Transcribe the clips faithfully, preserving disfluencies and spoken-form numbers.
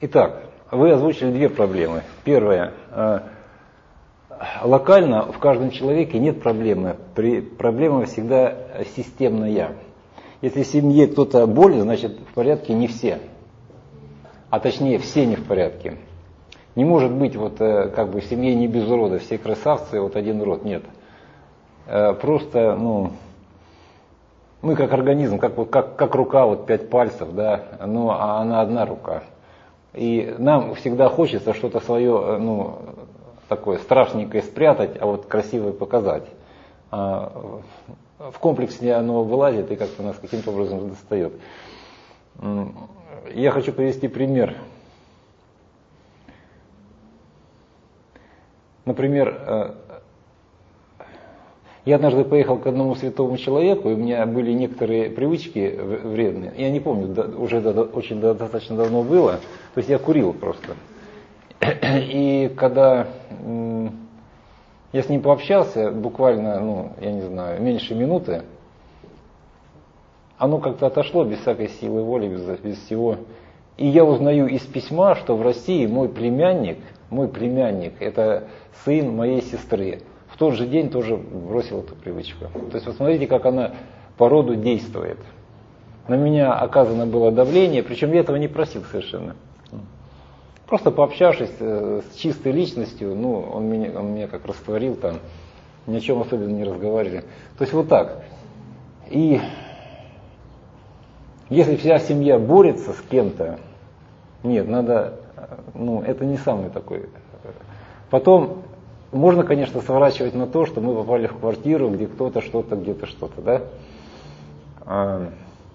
Итак, вы озвучили две проблемы. Первая. Локально в каждом человеке нет проблемы. Проблема всегда системная. Если в семье кто-то болен, значит в порядке не все. А точнее, все не в порядке. Не может быть вот как бы в семье не без урода, все красавцы, вот один урод. Нет. Просто, ну, мы как организм, как, как, как рука, вот пять пальцев, да, ну, а она одна рука. И нам всегда хочется что-то свое, ну, такое страшненькое спрятать, а вот красивое показать. А в комплексе оно вылазит и как-то нас каким-то образом достает. Я хочу привести пример. Например, я однажды поехал к одному святому человеку, и у меня были некоторые привычки вредные. Я не помню, уже очень достаточно давно было. То есть я курил просто. И когда я с ним пообщался, буквально, ну, я не знаю, меньше минуты, оно как-то отошло без всякой силы воли, без, без всего. И я узнаю из письма, что в России мой племянник, мой племянник, это сын моей сестры, в тот же день тоже бросил эту привычку. То есть, посмотрите, как она по роду действует. На меня оказано было давление, причем я этого не просил совершенно. Просто пообщавшись с чистой личностью, ну, он меня, он меня как растворил там, ни о чем особенно не разговаривали. То есть вот так. И если вся семья борется с кем-то, нет, надо, ну, это не самый такой. Потом можно, конечно, сворачивать на то, что мы попали в квартиру, где кто-то что-то, где-то что-то, да? А,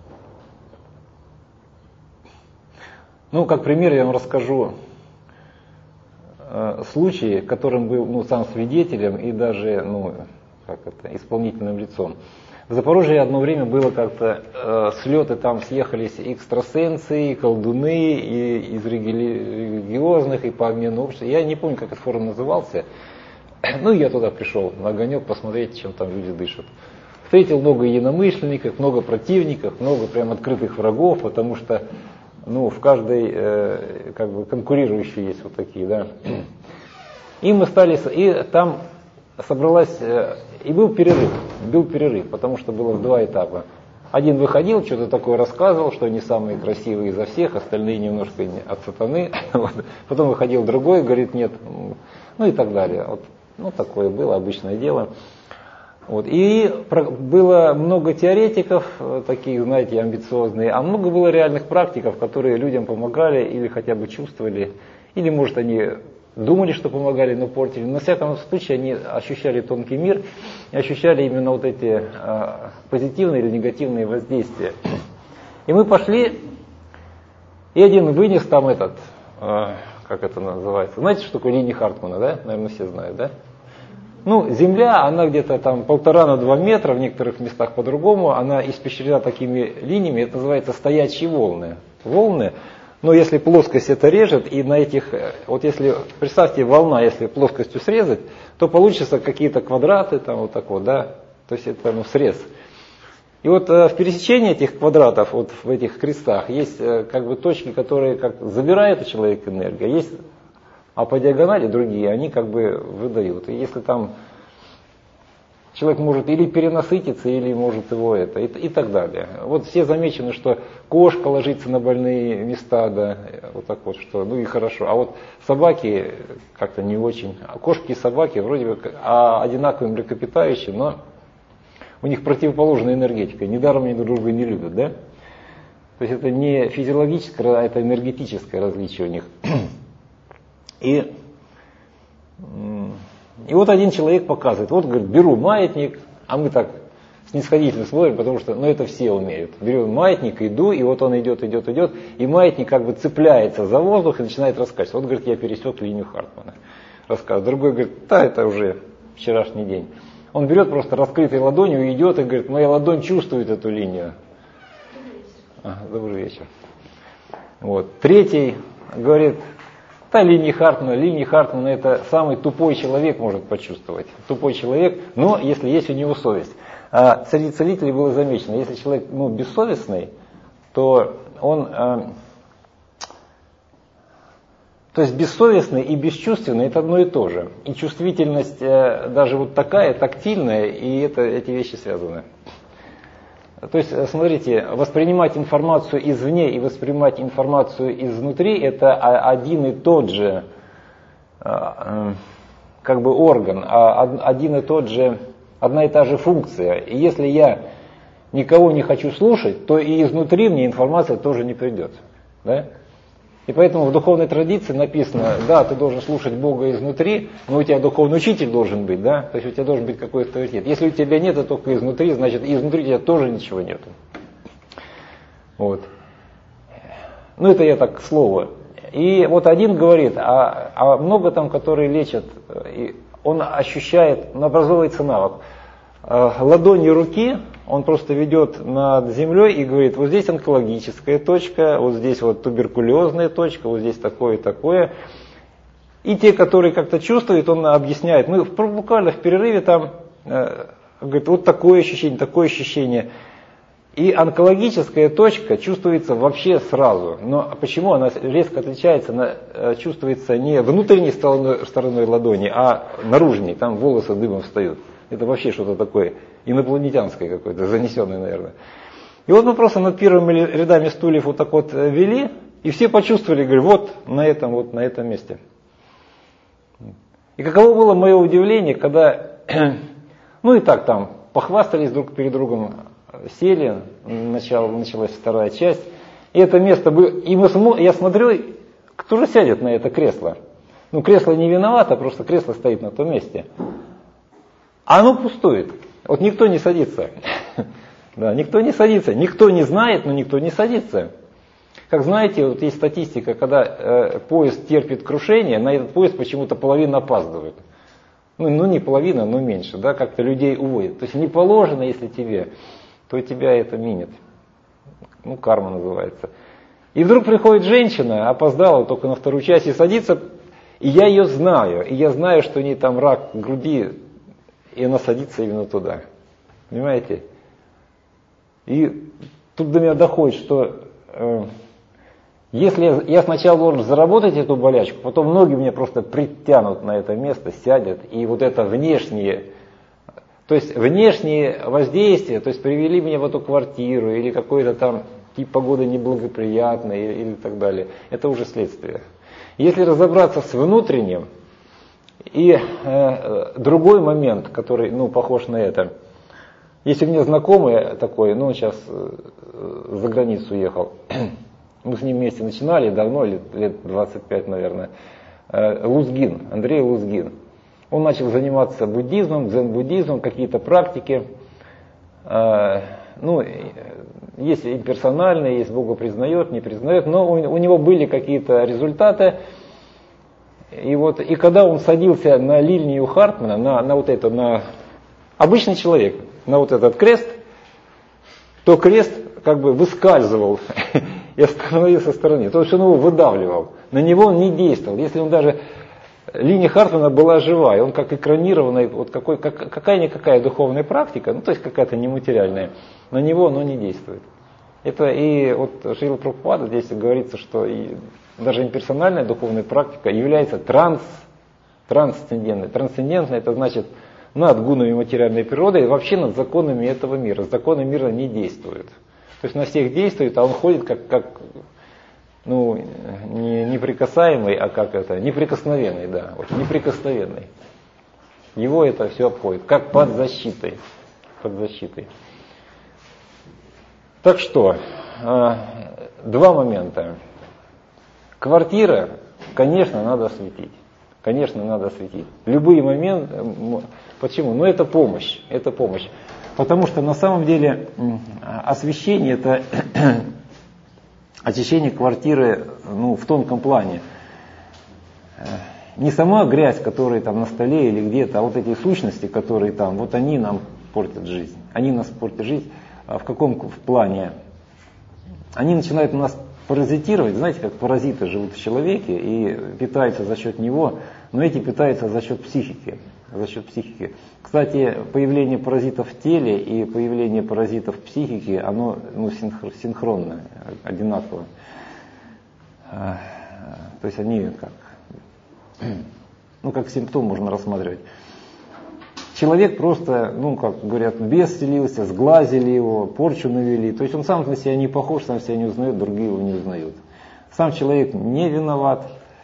ну, как пример я вам расскажу э, случай, которым был, ну, сам свидетелем и даже, ну, как это, исполнительным лицом. В Запорожье одно время было как-то э, слеты, там съехались экстрасенсы, и колдуны, и из религиозных, и по обмену общества. Я не помню, как этот форум назывался. Ну, я туда пришел на огонек посмотреть, чем там люди дышат. Встретил много единомышленников, много противников, много прям открытых врагов, потому что, ну, в каждой, э, как бы, конкурирующей есть вот такие, да. И мы стали, и там собралась, э, и был перерыв, был перерыв, потому что было в два этапа. Один выходил, что-то такое рассказывал, что они самые красивые изо всех, остальные немножко от сатаны. Вот. Потом выходил другой, говорит, нет, ну и так далее. Вот. Ну, такое было обычное дело. Вот. И было много теоретиков, таких, знаете, амбициозные, а много было реальных практиков, которые людям помогали или хотя бы чувствовали, или, может, они думали, что помогали, но портили. Но, во всяком случае, они ощущали тонкий мир и ощущали именно вот эти а, позитивные или негативные воздействия. И мы пошли, и один вынес там этот, а, как это называется, знаете, что такое линия Хартмана, да? Наверное, все знают, да? Ну, Земля, она где-то там полтора на два метра, в некоторых местах по-другому, она испещрена такими линиями, это называется стоячие волны. Волны, но если плоскость это режет, и на этих, вот если, представьте, волна, если плоскостью срезать, то получится какие-то квадраты, там вот так вот, да, то есть это, ну, срез. И вот в пересечении этих квадратов, вот в этих крестах, есть как бы точки, которые как забирают у человека энергию, есть, а по диагонали другие, они как бы выдают. И если там человек может или перенасытиться, или может его это, и, и так далее. Вот все замечены, что кошка ложится на больные места, да, вот так вот, что, ну и хорошо. А вот собаки как-то не очень. А кошки и собаки вроде бы а одинаковые млекопитающие, но у них противоположная энергетика. Недаром они друг друга не любят, да? То есть это не физиологическое, а это энергетическое различие у них. И, и вот один человек показывает, вот, говорит, беру маятник, а мы так снисходительно смотрим, потому что, ну, это все умеют. Беру маятник, иду, и вот он идет, идет, идет, и маятник как бы цепляется за воздух и начинает раскачиваться. Вот, говорит, я пересек линию Хартмана. Рассказывает. Другой говорит, да, это уже вчерашний день. Он берет просто раскрытой ладонью и идет, и говорит, моя ладонь чувствует эту линию. А, добрый вечер. Вот. Третий говорит, да, линии Хартмана, линии Хартмана это самый тупой человек может почувствовать. Тупой человек, но если есть у него совесть. А среди целителей было замечено, если человек, ну, бессовестный, то он, а, То есть бессовестный и бесчувственный – это одно и то же. И чувствительность даже вот такая, тактильная, и это, эти вещи связаны. То есть, смотрите, воспринимать информацию извне и воспринимать информацию изнутри – это один и тот же как бы орган, один и тот же, одна и та же функция. И если я никого не хочу слушать, то и изнутри мне информация тоже не придет. Да? И поэтому в духовной традиции написано, да, ты должен слушать Бога изнутри, но у тебя духовный учитель должен быть, да, то есть у тебя должен быть какой-то авторитет. Если у тебя нет, а только изнутри, значит изнутри у тебя тоже ничего нет. Вот. Ну это я так к слову. И вот один говорит, а, а много там, которые лечат, и он ощущает, образовывается навык. Ладони руки он просто ведет над землей и говорит, вот здесь онкологическая точка, вот здесь вот туберкулезная точка, вот здесь такое, такое. И те, которые как-то чувствуют, он объясняет. Мы буквально в перерыве там, э, говорит, вот такое ощущение, такое ощущение. И онкологическая точка чувствуется вообще сразу. Но почему она резко отличается? Она э, чувствуется не внутренней стороной, стороной ладони, а наружней. Там волосы дыбом встают. Это вообще что-то такое инопланетянское какое-то, занесенное, наверное. И вот мы просто над первыми рядами стульев вот так вот вели, и все почувствовали, говорю, вот на этом, вот на этом месте. И каково было мое удивление, когда, ну и так там, похвастались друг перед другом, сели, начало, началась вторая часть, и это место было, и мы, я смотрю, кто же сядет на это кресло? Ну, кресло не виновато, просто кресло стоит на том месте. А оно пустует. Вот никто не садится. Да, никто не садится. Никто не знает, но никто не садится. Как знаете, вот есть статистика, когда э, поезд терпит крушение, на этот поезд почему-то половина опаздывает. Ну, ну не половина, но меньше, да, как-то людей уводят. То есть не положено, если тебе, то тебя это минет. Ну, карма называется. И вдруг приходит женщина, опоздала только на вторую часть и садится, и я ее знаю. И я знаю, что у нее там рак груди, и она садится именно туда. Понимаете? И тут до меня доходит, что э, если я, я сначала должен заработать эту болячку, потом ноги мне просто притянут на это место, сядят, и вот это внешнее, то есть внешние воздействия, то есть привели меня в эту квартиру, или какой-то там тип погоды неблагоприятный, или, или так далее, это уже следствие. Если разобраться с внутренним, и э, другой момент, который, ну, похож на это. Есть у меня знакомый такой, ну, он сейчас э, за границу уехал. Мы с ним вместе начинали давно, лет, лет двадцать пять, наверное. Э, Лузгин, Андрей Лузгин. Он начал заниматься буддизмом, дзен-буддизмом, какие-то практики. Э, ну, есть имперсональные, есть Бога признает, не признает, но у, у него были какие-то результаты. И вот, и когда он садился на линию Хартмана, на, на вот это, на обычный человек, на вот этот крест, то крест как бы выскальзывал и остановился со стороны. То есть он его выдавливал. На него он не действовал. Если он даже, линия Хартмана была живая, он как экранированный, вот какой, как, какая-никакая духовная практика, ну то есть какая-то нематериальная, на него оно не действует. Это и вот Шрила Прабхупада здесь говорится, что и даже имперсональная духовная практика является транс, трансцендентной. Трансцендентной это значит над гунами материальной природы и вообще над законами этого мира. Законы мира не действуют. То есть на всех действует, а он ходит как, как ну, не неприкасаемый, а как это, неприкосновенный, да, вот неприкосновенный. Его это все обходит, как под защитой. Под защитой. Так что, два момента. Квартира, конечно, надо осветить. Конечно, надо осветить. Любые моменты. Почему? Ну, это помощь. Это помощь. Потому что на самом деле освещение это очищение квартиры, ну, в тонком плане. Не сама грязь, которая там на столе или где-то, а вот эти сущности, которые там, вот они нам портят жизнь. Они нас портят жизнь. В каком в плане? Они начинают у нас паразитировать, знаете, как паразиты живут в человеке и питаются за счет него, но эти питаются за счет психики. За счет психики. Кстати, появление паразитов в теле и появление паразитов в психике, оно ну, синхронно, одинаково. То есть они как как симптом можно рассматривать. Человек просто, ну, как говорят, бес селился, сглазили его, порчу навели. То есть он сам на себя не похож, сам себя не узнает, другие его не узнают. Сам человек не виноват.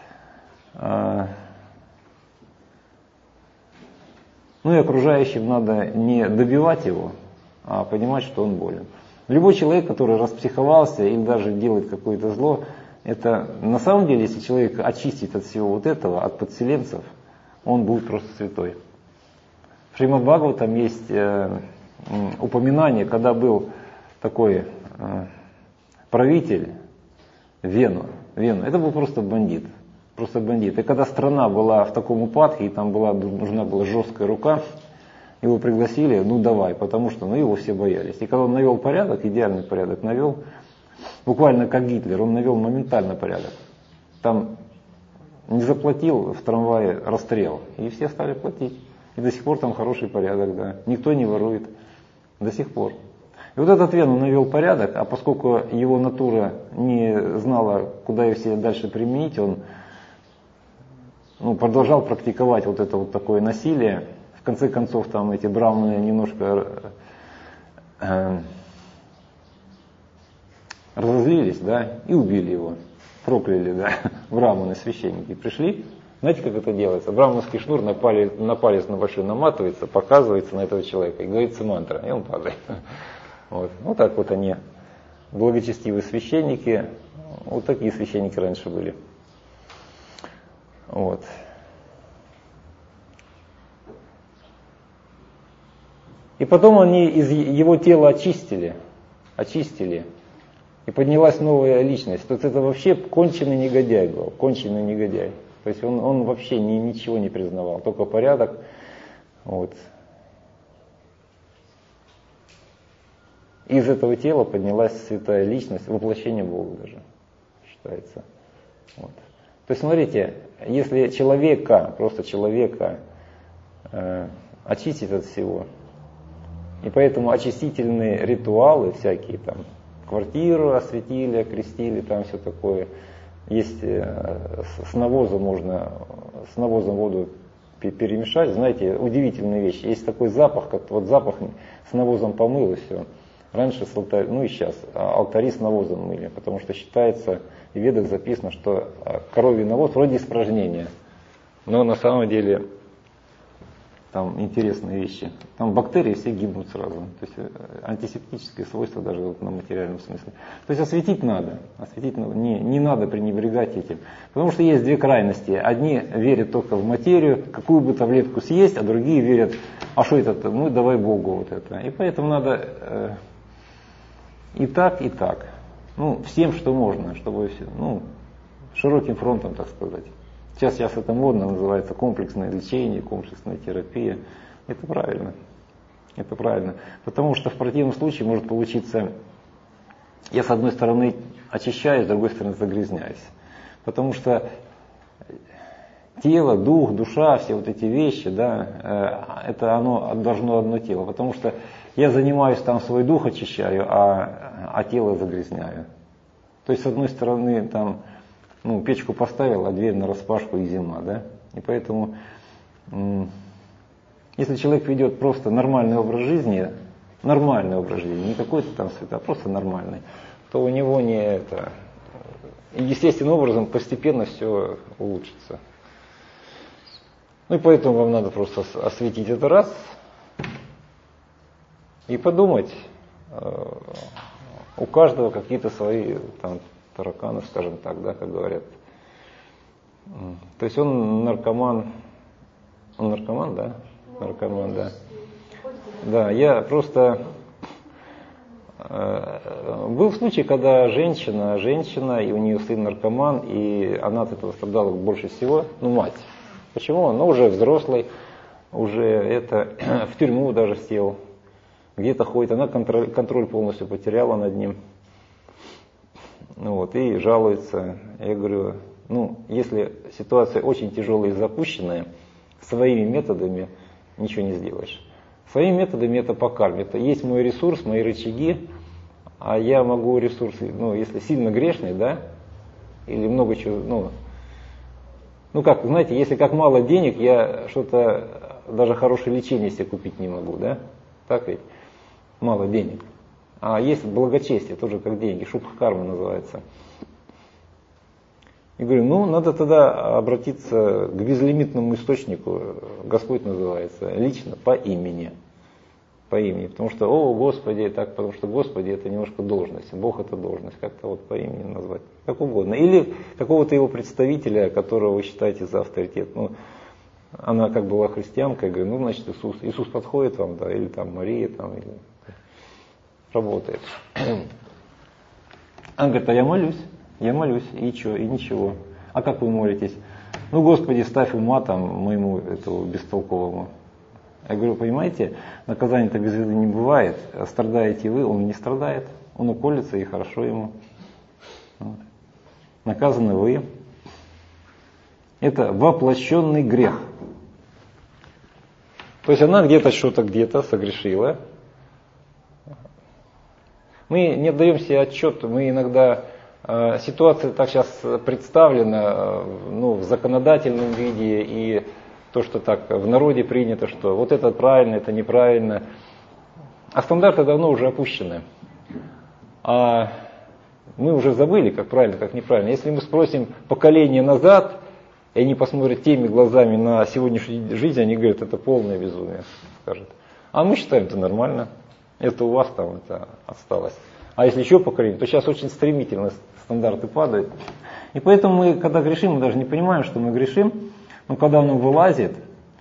Ну и окружающим надо не добивать его, а понимать, что он болен. Любой человек, который распсиховался или даже делает какое-то зло, это на самом деле, если человек очистит от всего вот этого, от подселенцев, он будет просто святой. В Шримад Бхагаватам есть э, упоминание, когда был такой э, правитель Вену, Вену. Это был просто бандит. Просто бандит. И когда страна была в таком упадке, и там была, нужна была жесткая рука, его пригласили, ну давай, потому что ну, его все боялись. И когда он навел порядок, идеальный порядок навел, буквально как Гитлер, он навел моментально порядок. Там не заплатил в трамвае расстрел, и все стали платить. И до сих пор там хороший порядок, да. Никто не ворует. До сих пор. И вот этот Вену навел порядок, а поскольку его натура не знала, куда ее все дальше применить, он ну, продолжал практиковать вот это вот такое насилие. В конце концов, там эти браманы немножко э, разозлились, да, и убили его. Прокляли, да, браманы, священники. Пришли. Знаете, как это делается? Браманский шнур на палец, на палец на большой наматывается, показывается на этого человека и говорится мантра, и он падает. Вот. Вот так вот они, благочестивые священники, вот такие священники раньше были. Вот. И потом они из его тела очистили, очистили, и поднялась новая личность. То есть это вообще конченый негодяй был, конченый негодяй. То есть он, он вообще ни, ничего не признавал, только порядок. Вот. Из этого тела поднялась святая личность, воплощение Бога даже считается. Вот. То есть смотрите, если человека, просто человека э, очистить от всего, и поэтому очистительные ритуалы всякие, там, квартиру осветили, окрестили, там все такое. Есть э, с навозом можно, с навозом воду перемешать. Знаете, удивительная вещь. Есть такой запах, как вот запах с навозом помыл и все. Раньше с алтарь, ну и сейчас, алтари с навозом мыли, потому что считается, в ведах записано, что коровий навоз вроде испражнения, но на самом деле там интересные вещи. Там бактерии все гибнут сразу. То есть антисептическое свойство даже вот на материальном смысле. То есть осветить надо. Осветить надо. Не, не надо пренебрегать этим. Потому что есть две крайности. Одни верят только в материю, какую бы таблетку съесть, а другие верят, а что это? Ну давай Богу вот это. И поэтому надо э, и так, и так. Ну, всем, что можно, чтобы все, ну, широким фронтом, так сказать. Сейчас, сейчас это модно, называется комплексное лечение, комплексная терапия. Это правильно. Это правильно. Потому что в противном случае может получиться, я с одной стороны очищаюсь, с другой стороны загрязняюсь. Потому что тело, дух, душа, все вот эти вещи, да, это оно должно одно тело. Потому что я занимаюсь там, свой дух очищаю, а, а тело загрязняю. То есть с одной стороны там, ну, печку поставил, а дверь нараспашку и зима, да? И поэтому, если человек ведет просто нормальный образ жизни, нормальный образ жизни, не какой-то там света, а просто нормальный, то у него не это, естественным образом постепенно все улучшится. Ну и поэтому вам надо просто осветить это раз и подумать, у каждого какие-то свои там тараканы, скажем так, да, как говорят. То есть он наркоман, он наркоман, да? Наркоман, да. Да, я просто... Э, был случай, когда женщина, женщина, и у нее сын наркоман, и она от этого страдала больше всего, ну, мать. Почему? Она уже взрослый, уже это, в тюрьму даже сел, где-то ходит, она контроль, контроль полностью потеряла над ним. Ну вот, и жалуется. Я говорю, ну, если ситуация очень тяжелая и запущенная, своими методами ничего не сделаешь. Своими методами это по карме. Это есть мой ресурс, мои рычаги, а я могу ресурсы, ну, если сильно грешный, да, или много чего, ну, Ну как, знаете, если как мало денег, я что-то, даже хорошее лечение себе купить не могу, да? Так ведь? Мало денег. А есть благочестие, тоже как деньги, шубха-карма называется. И говорю, ну надо тогда обратиться к безлимитному источнику, Господь называется, лично, по имени. По имени, потому что, о, Господи, так, потому что Господи это немножко должность, Бог это должность, как-то вот по имени назвать, как угодно. Или какого-то его представителя, которого вы считаете за авторитет. Ну, она как была христианкой, говорю, ну значит Иисус, Иисус подходит вам, да, или там Мария, там, или работает. Она говорит, а я молюсь, я молюсь, и что, и ничего. А как вы молитесь? Ну, Господи, ставь ума там моему этому бестолковому. Я говорю, понимаете, наказание-то без виду не бывает. Страдаете вы, он не страдает. Он уколется, и хорошо ему. Вот. Наказаны вы. Это воплощенный грех. То есть она где-то что-то где-то согрешила. Мы не отдаем себе отчет, мы иногда... Э, ситуация так сейчас представлена э, ну, в законодательном виде и... То, что так в народе принято, что вот это правильно, это неправильно. А стандарты давно уже опущены. А мы уже забыли, как правильно, как неправильно. Если мы спросим поколение назад, и они посмотрят теми глазами на сегодняшнюю жизнь, они говорят, это полное безумие, скажут. А мы считаем, это нормально. Это у вас там это осталось. А если еще поколение, то сейчас очень стремительно стандарты падают. И поэтому мы, когда грешим, мы даже не понимаем, что мы грешим. Но когда оно вылазит,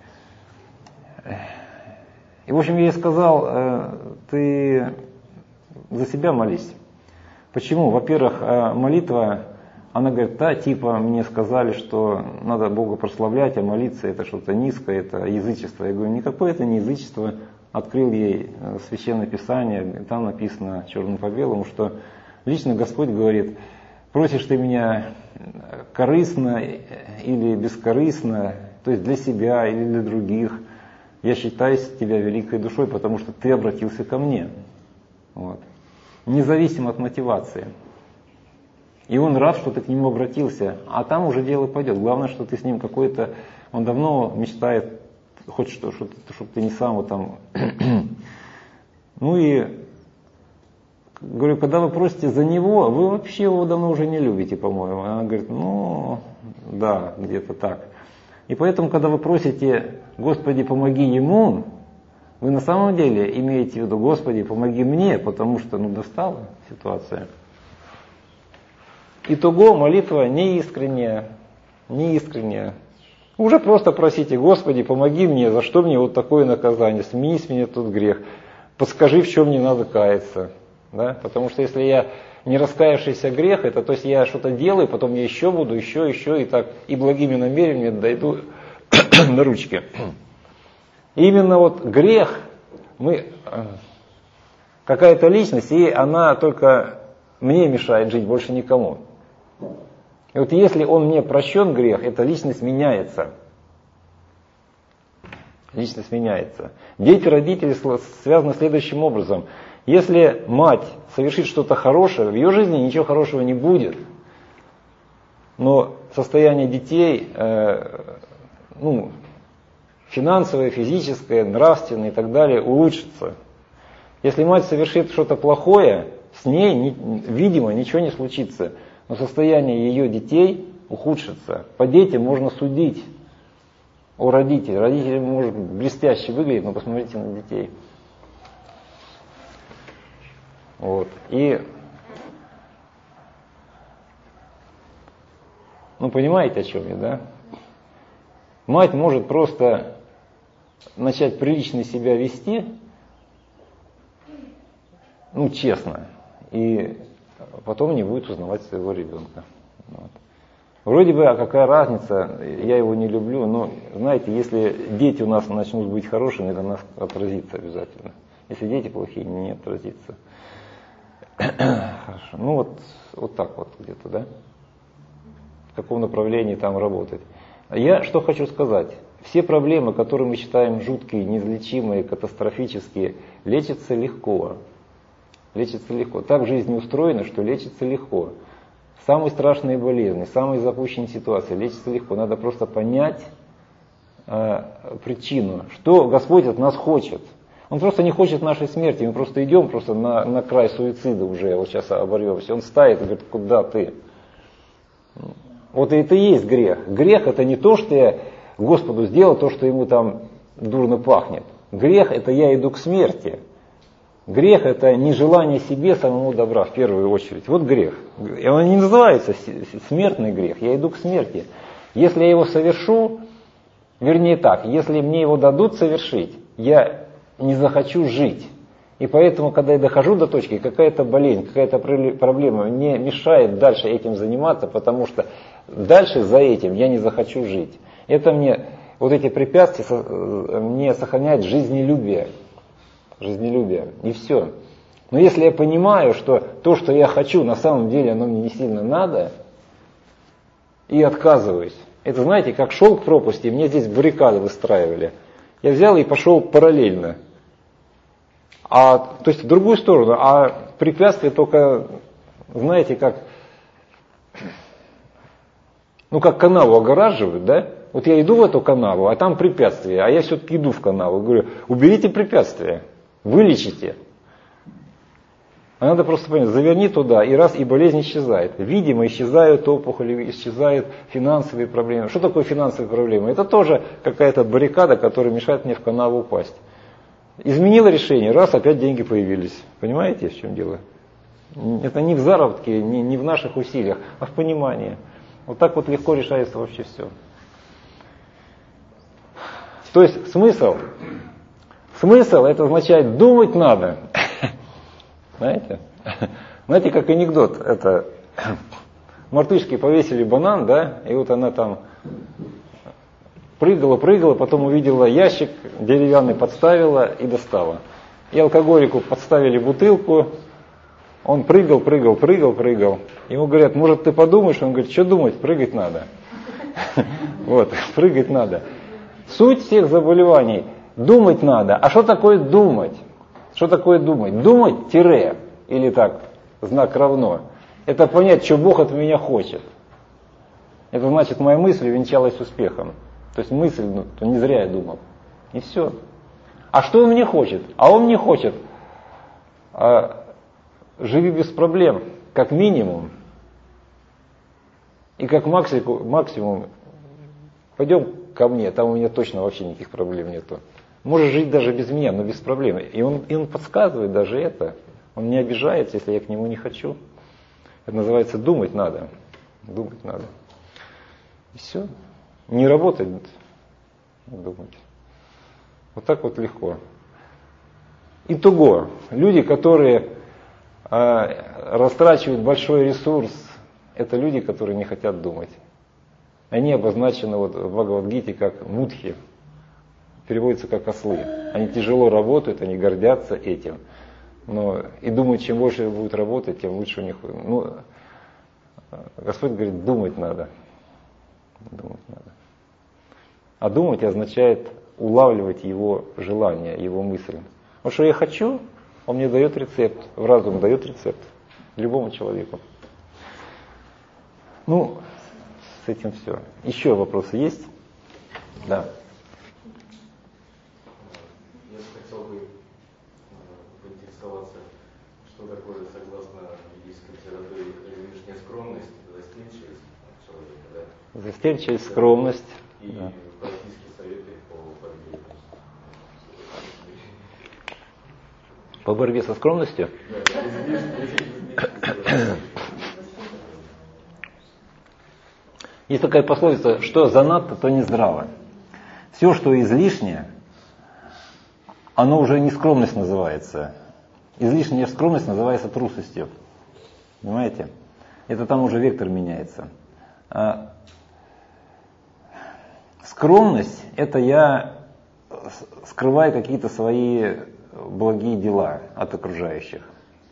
и в общем я ей сказал, ты за себя молись. Почему? Во-первых, молитва, она говорит, да, типа мне сказали, что надо Бога прославлять, а молиться это что-то низкое, это язычество. Я говорю, никакое это не язычество. Открыл ей Священное Писание, там написано черным по белому, что лично Господь говорит, просишь ты меня корыстно или бескорыстно, то есть для себя или для других, я считаю тебя великой душой, потому что ты обратился ко мне. Вот. Независимо от мотивации. И он рад, что ты к нему обратился, а там уже дело пойдет. Главное, что ты с ним какой-то, он давно мечтает, хочет, что, чтобы ты не сам вот там. Ну и говорю, когда вы просите за него, вы вообще его давно уже не любите, по-моему. Она говорит, ну, да, где-то так. И поэтому, когда вы просите, Господи, помоги ему, вы на самом деле имеете в виду, Господи, помоги мне, потому что, ну, достала ситуация. Итого молитва неискренняя, неискренняя. Уже просто просите, Господи, помоги мне, за что мне вот такое наказание, смени с меня тот грех, подскажи, в чем мне надо каяться. Да? Потому что если я не раскаявшийся грех, это то есть я что-то делаю, потом я еще буду, еще, еще, и так, и благими намерениями дойду на ручки. И именно вот грех, мы, какая-то личность, и она только мне мешает жить, больше никому. И вот если он мне прощен грех, эта личность меняется. Личность меняется. Дети, родители связаны следующим образом. Если мать совершит что-то хорошее, в ее жизни ничего хорошего не будет. Но состояние детей, э, ну, финансовое, физическое, нравственное и так далее улучшится. Если мать совершит что-то плохое, с ней, не, видимо, ничего не случится. Но состояние ее детей ухудшится. По детям можно судить о родителях. Родители, может, блестяще выглядят, но посмотрите на детей. Вот. И, ну, понимаете, о чем я, да? Мать может просто начать прилично себя вести, ну, честно, и потом не будет узнавать своего ребенка. Вот. Вроде бы, а какая разница, я его не люблю, но, знаете, если дети у нас начнут быть хорошими, это на нас отразится обязательно. Если дети плохие, не отразится. Хорошо. Ну вот, вот так вот где-то, да? В каком направлении там работать. Я что хочу сказать. Все проблемы, которые мы считаем жуткие, неизлечимые, катастрофические, лечатся легко. Лечится легко. Так в жизни устроено, что лечится легко. Самые страшные болезни, самые запущенные ситуации лечатся легко. Надо просто понять э, причину, что Господь от нас хочет. Он просто не хочет нашей смерти, мы просто идем просто на, на край суицида уже, вот сейчас оборвемся. Он ставит и говорит, куда ты? Вот и это и есть грех. Грех это не то, что я Господу сделал, то, что ему там дурно пахнет. Грех это я иду к смерти. Грех это нежелание себе самому добра в первую очередь. Вот грех. И он не называется смертный грех, я иду к смерти. Если я его совершу, вернее так, если мне его дадут совершить, я не захочу жить. И поэтому, когда я дохожу до точки, какая-то болезнь, какая-то проблема мне мешает дальше этим заниматься, потому что дальше за этим я не захочу жить. Это мне, вот эти препятствия мне сохраняют жизнелюбие. Жизнелюбие. И все. Но если я понимаю, что то, что я хочу, на самом деле оно мне не сильно надо, и отказываюсь. Это, знаете, как шел к пропасти, мне здесь баррикады выстраивали. Я взял и пошел параллельно. А, то есть в другую сторону. А препятствия только, знаете, как, ну как канаву огораживают, да? Вот я иду в эту канаву, а там препятствия, а я все-таки иду в канаву. Говорю, уберите препятствия, вылечите. А надо просто понять, заверни туда, и раз, и болезнь исчезает. Видимо, исчезают опухоли, исчезают финансовые проблемы. Что такое финансовые проблемы? Это тоже какая-то баррикада, которая мешает мне в канаву упасть. Изменила решение, раз, опять деньги появились. Понимаете, в чем дело? Это не в заработке, не, не в наших усилиях, а в понимании. Вот так вот легко решается вообще все. То есть смысл? Смысл это означает думать надо. Знаете? Знаете, как анекдот. Это мартышке повесили банан, да, и вот она там прыгала, прыгала, потом увидела ящик деревянный, подставила и достала. И алкоголику подставили бутылку, он прыгал, прыгал, прыгал, прыгал. Ему говорят, может ты подумаешь? Он говорит, что думать, прыгать надо. Вот, прыгать надо. Суть всех заболеваний, думать надо. А что такое думать? Что такое думать? Думать, тире, или так, знак равно. Это понять, что Бог от меня хочет. Это значит, моя мысль увенчалась успехом. То есть мысль, ну, не зря я думал. И все. А что он мне хочет? А он мне хочет. А, живи без проблем, как минимум. И как максимум, максимум, пойдем ко мне, там у меня точно вообще никаких проблем нету. Можешь жить даже без меня, но без проблем. И он, и он подсказывает даже это. Он не обижается, если я к нему не хочу. Это называется думать надо. Думать надо. И все. Не работать, думать. Вот так вот легко. Итого. Люди, которые э, растрачивают большой ресурс, это люди, которые не хотят думать. Они обозначены вот в Бхагавад-гите как мудхи. Переводится как ослы. Они тяжело работают, они гордятся этим. Но и думают, чем больше будут работать, тем лучше у них. Ну, Господь говорит, думать надо. Думать надо. А думать означает улавливать его желание, его мысль. Вот что я хочу, он мне дает рецепт. В разум дает рецепт. Любому человеку. Ну, с этим все. Еще вопросы есть? Да. Я хотел бы поинтересоваться, что такое, согласно ведической литературе, лишняя скромность, застенчивость человека, да? Застенчивость, скромность. И Да. практические советы по борьбе. По борьбе со скромностью? Есть такая пословица, что занадто, то не здраво. Все, что излишнее, оно уже не скромность называется. Излишняя скромность называется трусостью. Понимаете? Это там уже вектор меняется. А скромность – это я скрываю какие-то свои благие дела от окружающих.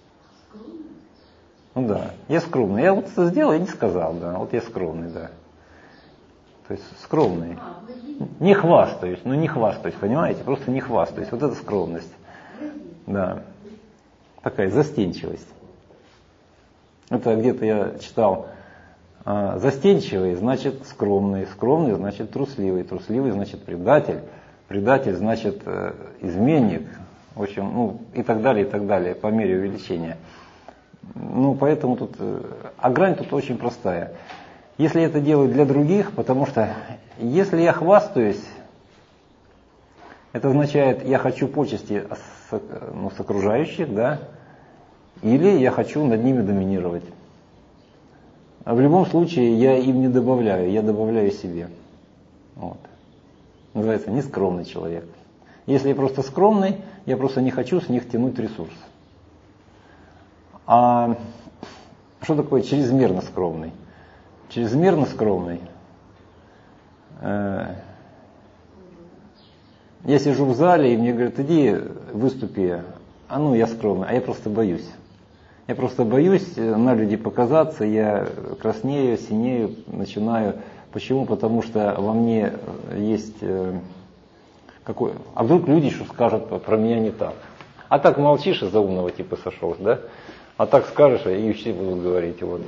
Ну да, я скромный. Я вот это сделал, я не сказал, да. Вот я скромный, да. То есть скромный. Не хвастаюсь, ну не хвастаюсь, понимаете? Просто не хвастаюсь. Вот это скромность. Да. Такая застенчивость. Это где-то я читал. Застенчивый значит скромный, скромный значит трусливый, трусливый значит предатель, предатель значит изменник, в общем, ну и так далее, и так далее, по мере увеличения. Ну, поэтому тут, а грань тут очень простая. Если это делают для других, потому что если я хвастаюсь, это означает, я хочу почести с, ну, с окружающих, да, или я хочу над ними доминировать. А в любом случае я им не добавляю, я добавляю себе. Вот. Называется нескромный человек. Если я просто скромный, я просто не хочу с них тянуть ресурс. А что такое чрезмерно скромный? Чрезмерно скромный. Э, я сижу в зале, и мне говорят, иди выступи. А ну, я скромный, а я просто боюсь. Я просто боюсь на люди показаться, я краснею, синею, начинаю. Почему? Потому что во мне есть э, какой... А вдруг люди что скажут про меня не так? А так молчишь, из-за умного типа сошел, да? А так скажешь, и все будут говорить. Вот.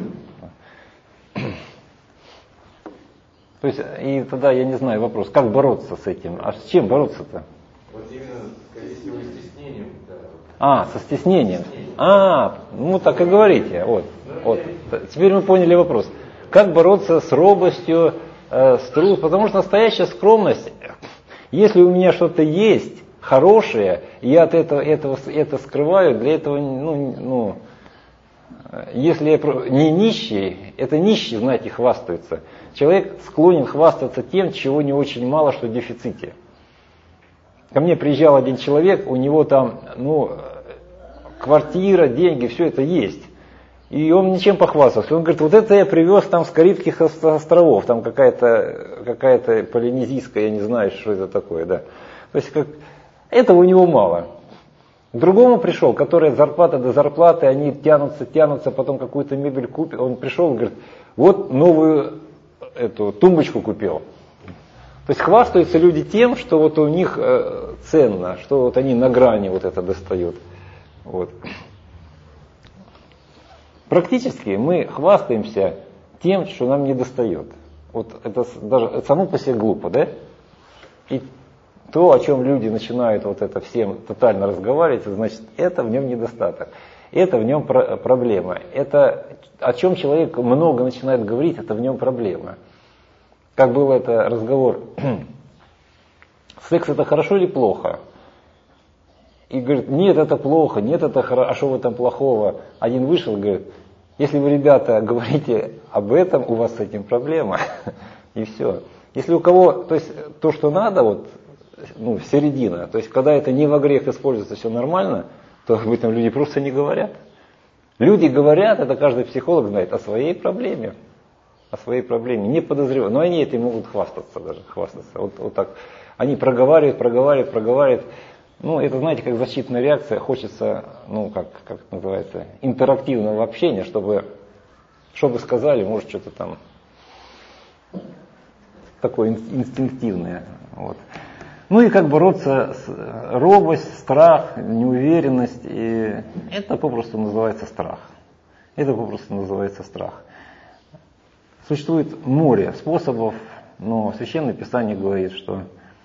То есть, и тогда я не знаю вопрос, как бороться с этим? А с чем бороться-то? Вот именно, скорее всего, стеснением. Да. А, со стеснением. А, ну так и говорите. Вот, вот. Теперь мы поняли вопрос. Как бороться с робостью, э, с трудом? Потому что настоящая скромность, если у меня что-то есть хорошее, я от этого, этого это скрываю, для этого, ну, ну, если я не нищий, это нищий, знаете, хвастается. Человек склонен хвастаться тем, чего не очень мало, что в дефиците. Ко мне приезжал один человек, у него там, ну, квартира, деньги, все это есть. И он ничем похвастался. Он говорит, вот это я привез там с Карибских островов, там какая-то, какая-то полинезийская, я не знаю, что это такое, да. То есть как, этого у него мало. К другому пришел, который от зарплаты до зарплаты, они тянутся, тянутся, потом какую-то мебель купит. Он пришел и говорит, вот новую эту тумбочку купил. То есть хвастаются люди тем, что вот у них э, ценно, что вот они на грани вот это достают. Вот. Практически мы хвастаемся тем, что нам не достает. Вот это даже это само по себе глупо, да? И то, о чем люди начинают вот это всем тотально разговаривать, значит, это в нем недостаток. Это в нем про- проблема. Это о чем человек много начинает говорить, это в нем проблема. Как был это разговор, секс это хорошо или плохо? И говорит, нет, это плохо, нет, это хорошо, а что в этом плохого? Один вышел и говорит, если вы, ребята, говорите об этом, у вас с этим проблема. И все. Если у кого, то есть то, что надо, вот, ну, середина, то есть когда это не во грех используется, все нормально, то об этом люди просто не говорят. Люди говорят, это каждый психолог знает, о своей проблеме. О своей проблеме, не подозревают. Но они этим могут хвастаться даже, хвастаться. Вот, вот так. Они проговаривают, проговаривают, проговаривают. Ну, это, знаете, как защитная реакция. Хочется, ну, как, как это называется, интерактивного общения, чтобы, чтобы сказали, может, что-то там такое инстинктивное. Вот. Ну и как бороться с робость, страх, неуверенность. И это попросту называется страх. Это попросту называется страх. Существует море способов, но Священное Писание говорит, что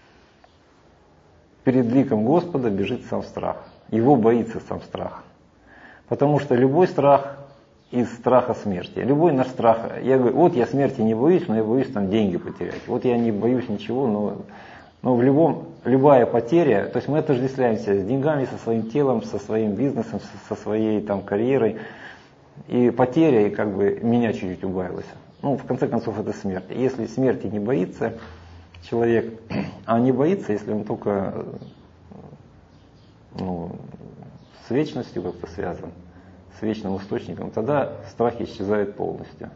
перед ликом Господа бежит сам страх. Его боится сам страх. Потому что любой страх из страха смерти. Любой наш страх, я говорю, вот я смерти не боюсь, но я боюсь там деньги потерять. Вот я не боюсь ничего, но, но в любом, любая потеря, то есть мы отождествляемся с деньгами, со своим телом, со своим бизнесом, со своей там карьерой. И потеря, и как бы меня чуть-чуть убавилась. Ну, в конце концов, это смерть. Если смерти не боится человек, а не боится, если он только ну, с вечностью как-то связан, с вечным источником, тогда страх исчезает полностью.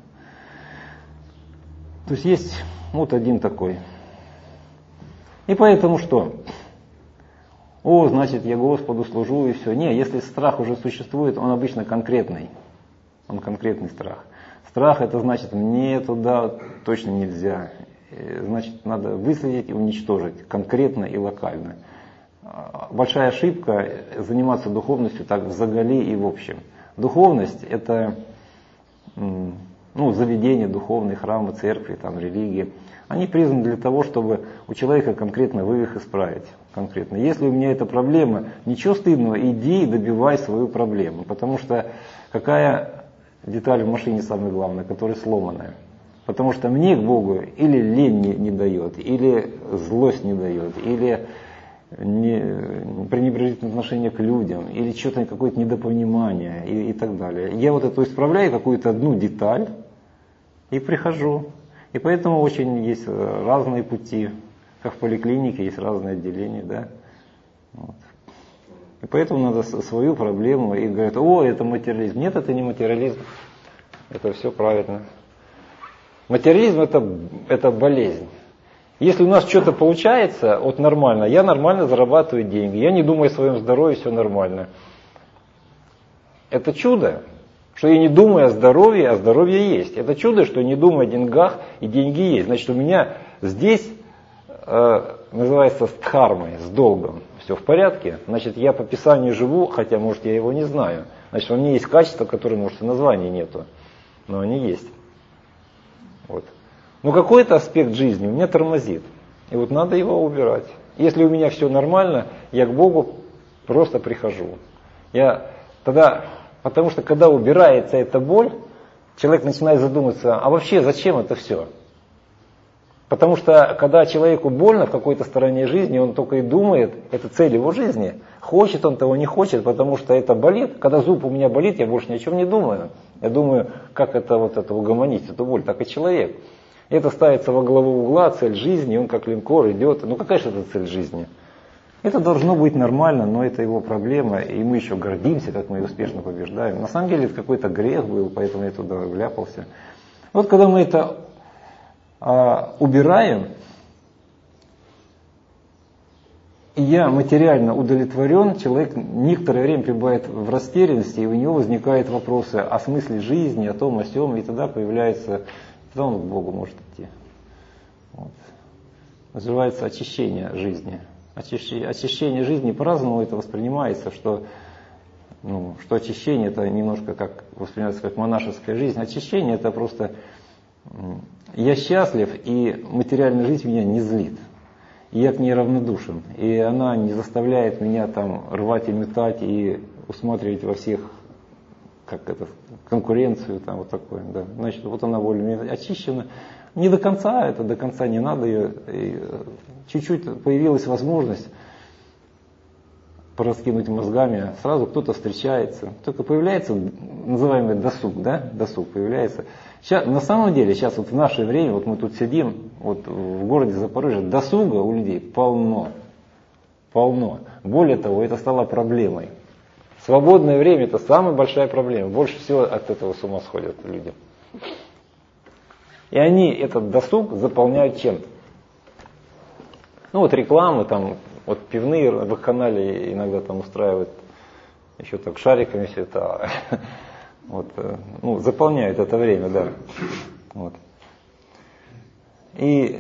То есть есть вот один такой. И поэтому что? О, значит, я Господу служу и все. Не, если страх уже существует, он обычно конкретный. Он конкретный страх. Страх это значит, мне туда точно нельзя. Значит, надо выследить и уничтожить конкретно и локально. Большая ошибка заниматься духовностью так в заголи и в общем. Духовность это ну, заведения, духовные храмы, церкви, там, религии, они призваны для того, чтобы у человека конкретно вы их исправить. Конкретно. Если у меня эта проблема, ничего стыдного, иди и добивай свою проблему. Потому что какая деталь в машине самая главная, которая сломанная? Потому что мне к Богу или лень не, не дает, или злость не дает, или не, пренебрежительное отношение к людям, или что-то, какое-то недопонимание и, и так далее. Я вот это исправляю, какую-то одну деталь и прихожу. И поэтому очень есть разные пути. Как в поликлинике есть разные отделения, да. Вот. И поэтому надо свою проблему, и говорят, о, это материализм. Нет, это не материализм. Это все правильно. Материализм это, это болезнь. Если у нас что-то получается, вот нормально, я нормально зарабатываю деньги, я не думаю о своем здоровье, все нормально. Это чудо, что я не думаю о здоровье, а здоровье есть. Это чудо, что я не думаю о деньгах, и деньги есть. Значит, у меня здесь э, называется с дхармой, с долгом. Все в порядке. Значит, я по Писанию живу, хотя, может, я его не знаю. Значит, у меня есть качества, которые, может, и названия нету. Но они есть. Вот. Но какой-то аспект жизни у меня тормозит. И вот надо его убирать. Если у меня все нормально, я к Богу просто прихожу. Я тогда, потому что когда убирается эта боль, человек начинает задумываться, а вообще зачем это все? Потому что когда человеку больно в какой-то стороне жизни, он только и думает, это цель его жизни. Хочет он того, не хочет, потому что это болит. Когда зуб у меня болит, я больше ни о чем не думаю. Я думаю, как это, вот это угомонить, эту боль, так и человек. Это ставится во главу угла, цель жизни, он как линкор идет. Ну какая же это цель жизни? Это должно быть нормально, но это его проблема, и мы еще гордимся, как мы ее успешно побеждаем. На самом деле это какой-то грех был, поэтому я туда вляпался. Вот когда мы это а, убираем, и я материально удовлетворен, человек некоторое время пребывает в растерянности, и у него возникают вопросы о смысле жизни, о том, о сём, и тогда появляется, тогда он к Богу может идти. Вот. Называется очищение жизни. Очищение, очищение жизни по-разному это воспринимается, что, ну, что очищение это немножко как воспринимается как монашеская жизнь. Очищение это просто я счастлив, и материальная жизнь меня не злит. И я к ней равнодушен. И она не заставляет меня там рвать и метать и усматривать во всех как это, конкуренцию, там вот такое. Да. Значит, вот она более-менее очищена. Не до конца, это до конца не надо ее. И чуть-чуть появилась возможность пораскинуть мозгами, сразу кто-то встречается. Только появляется называемый досуг, да, досуг появляется. Сейчас, на самом деле, сейчас вот в наше время, вот мы тут сидим, вот в городе Запорожье, досуга у людей полно. Полно. Более того, это стало проблемой. Свободное время это самая большая проблема. Больше всего от этого с ума сходят люди. И они этот досуг заполняют чем-то. Ну вот рекламы, там, вот пивные в их канале иногда там устраивают еще так шариками все это. Вот, ну, заполняют это время, да. Вот. И,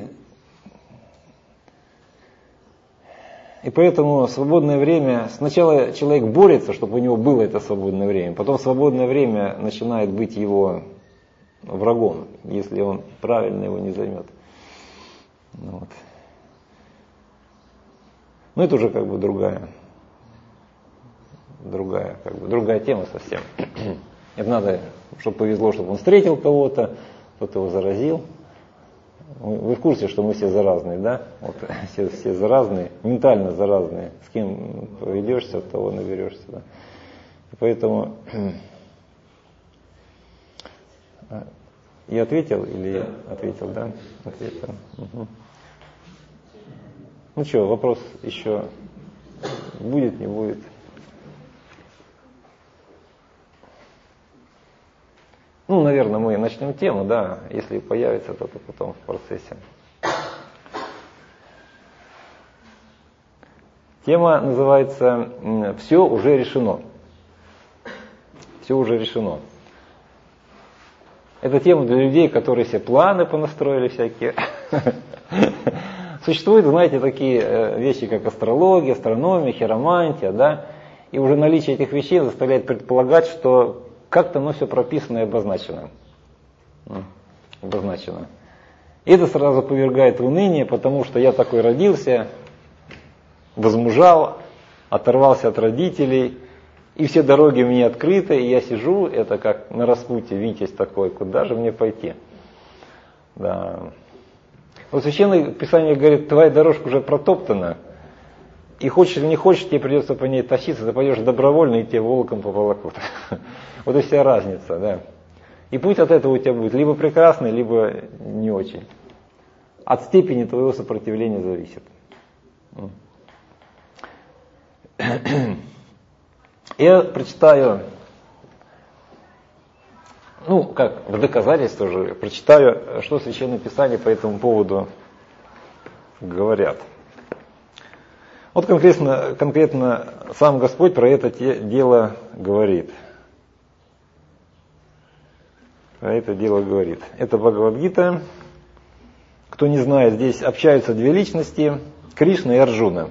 и поэтому свободное время, сначала человек борется, чтобы у него было это свободное время, потом свободное время начинает быть его врагом, если он правильно его не займет. Вот. Но это уже как бы другая, другая, как бы, другая тема совсем. Это надо, чтобы повезло, чтобы он встретил кого-то, кто-то его заразил. Вы в курсе, что мы все заразные, да? Вот, все, все заразные, ментально заразные. С кем поведешься, от того наберешься. Да? И поэтому я ответил или ответил, да? Ответил. Угу. Ну что, вопрос еще будет, не будет? Ну, наверное, мы начнем тему, да, если появится, то, то потом в процессе. Тема называется «Все уже решено». Все уже решено. Это тема для людей, которые себе планы понастроили всякие. Существуют, знаете, такие вещи, как астрология, астрономия, хиромантия, да, и уже наличие этих вещей заставляет предполагать, что как-то оно все прописано и обозначено. Обозначено. И это сразу повергает в уныние, потому что я такой родился, возмужал, оторвался от родителей, и все дороги мне открыты, и я сижу, это как на распутье, Витязь такой, куда же мне пойти? Да. Вот Священное Писание говорит, твоя дорожка уже протоптана, и хочешь или не хочешь, тебе придется по ней тащиться, ты пойдешь добровольно, и тебе волоком поволокут. Вот и вся разница, да. И путь от этого у тебя будет либо прекрасный, либо не очень. От степени твоего сопротивления зависит. Я прочитаю, ну, как в доказательство же, прочитаю, что Священное Писание по этому поводу говорят. Вот конкретно, конкретно сам Господь про это дело говорит. Про это дело говорит. Это Бхагавад-гита. Кто не знает, здесь общаются две личности, Кришна и Арджуна.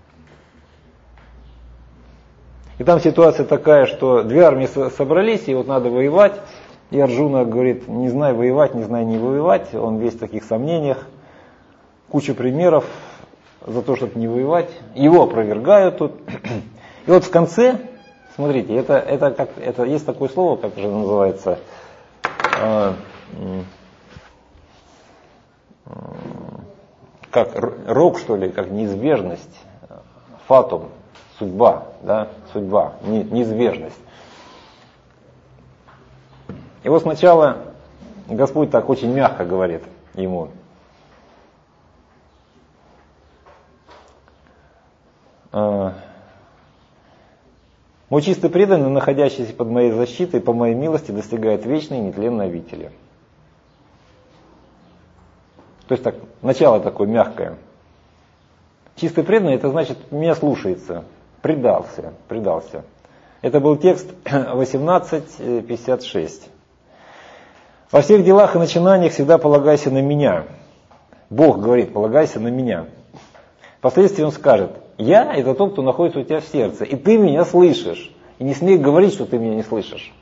И там ситуация такая, что две армии собрались, и вот надо воевать. И Арджуна говорит, не знаю воевать, не знаю не воевать. Он весь в таких сомнениях. Куча примеров за то, чтобы не воевать. Его опровергают тут. И вот в конце, смотрите, это, это, как, это есть такое слово, как же называется, э, э, как рок, что ли, как неизбежность, фатум. Судьба, да, судьба, не, неизбежность. И вот сначала Господь так очень мягко говорит ему. Мой чистый преданный, находящийся под моей защитой, по моей милости, достигает вечной и нетленной обители. То есть так, начало такое мягкое. Чистый преданный, это значит, меня слушается. Предался, предался. Это был текст восемнадцать пятьдесят шесть. Во всех делах и начинаниях всегда полагайся на меня. Бог говорит, полагайся на меня. Впоследствии он скажет, я это тот, кто находится у тебя в сердце, и ты меня слышишь. И не смей говорить, что ты меня не слышишь.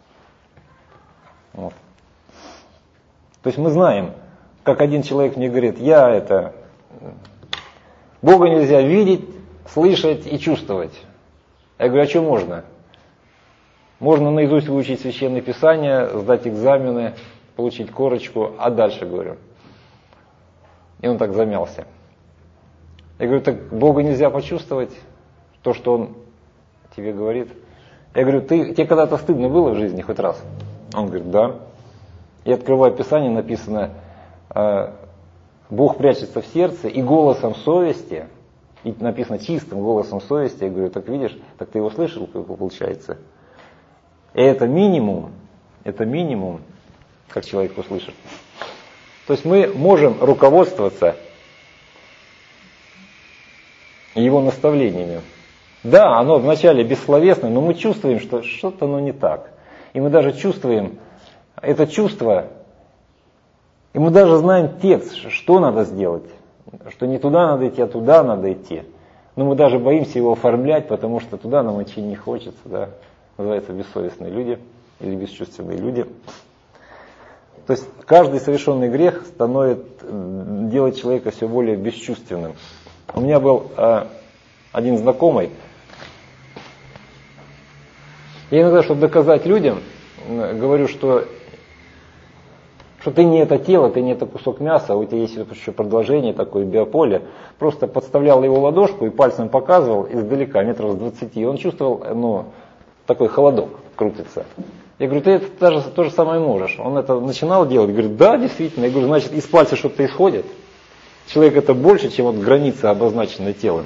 Вот. То есть мы знаем, как один человек мне говорит, я это... Бога нельзя видеть, слышать и чувствовать. Я говорю, а что можно? Можно наизусть выучить Священное Писание, сдать экзамены, получить корочку, а дальше, говорю. И он так замялся. Я говорю, так Бога нельзя почувствовать, то, что Он тебе говорит. Я говорю, ты, тебе когда-то стыдно было в жизни хоть раз? Он говорит, да. Я открываю Писание, написано, Бог прячется в сердце, и голосом совести, и написано чистым голосом совести, я говорю, так видишь, так ты его слышал, получается. И это минимум, это минимум, как человек услышит. То есть мы можем руководствоваться его наставлениями. Да, оно вначале бессловесное, но мы чувствуем, что что-то оно не так. И мы даже чувствуем это чувство, и мы даже знаем текст, что надо сделать. Что не туда надо идти, а туда надо идти. Но мы даже боимся его оформлять, потому что туда нам идти не хочется. Да? Называется бессовестные люди или бесчувственные люди. То есть каждый совершенный грех становится, делает человека все более бесчувственным. У меня был э, один знакомый. Я иногда, чтобы доказать людям, говорю, что, что ты не это тело, ты не это кусок мяса, у тебя есть еще продолжение такое, биополе. Просто подставлял его ладошку и пальцем показывал издалека, метров с двадцати. И он чувствовал, ну, такой холодок крутится. Я говорю, ты это даже, то же самое можешь. Он это начинал делать, говорит, да, действительно. Я говорю, значит, из пальца что-то исходит. Человек это больше, чем вот граница, обозначенная телом.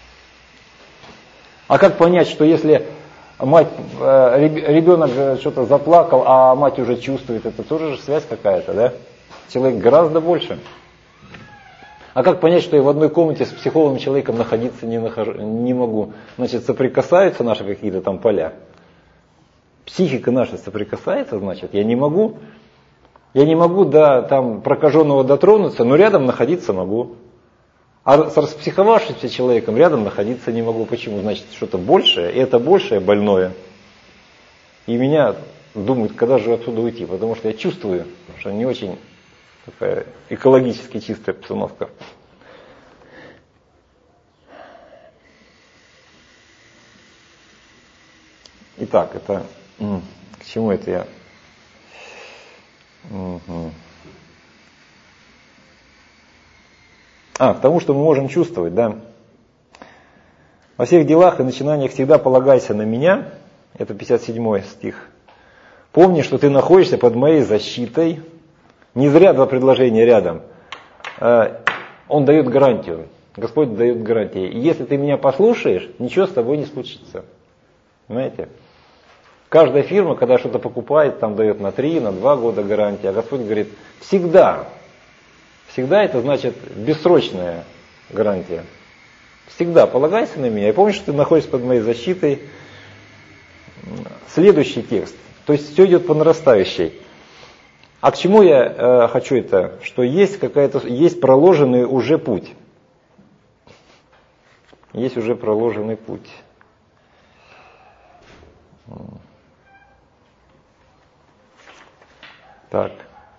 А как понять, что если мать, ребенок что-то заплакал, а мать уже чувствует, это тоже же связь какая-то, да? Человек гораздо больше. А как понять, что я в одной комнате с психологом человеком находиться не, нахожу, не могу? Значит, соприкасаются наши какие-то там поля. Психика наша соприкасается, значит, я не могу. Я не могу до там прокаженного дотронуться, но рядом находиться могу. А с распсиховавшимся человеком рядом находиться не могу. Почему? Значит, что-то большее, и это большее больное. И меня думают, когда же отсюда уйти, потому что я чувствую, что не очень такая экологически чистая обстановка. Итак, это к чему это я? Угу. А, к тому, что мы можем чувствовать, да. Во всех делах и начинаниях всегда полагайся на меня. Это пятьдесят седьмой стих. Помни, что ты находишься под моей защитой. Не зря два предложения рядом. Он дает гарантию. Господь дает гарантию. И если ты меня послушаешь, ничего с тобой не случится. Понимаете? Каждая фирма, когда что-то покупает, там дает на три, на два года гарантия. А Господь говорит, всегда. Всегда это значит бессрочная гарантия. Всегда полагайся на меня. И помни, что ты находишься под моей защитой. Следующий текст. То есть все идет по нарастающей. А к чему я э, хочу это? Что есть какая-то, есть проложенный уже путь. Есть уже проложенный путь. Так.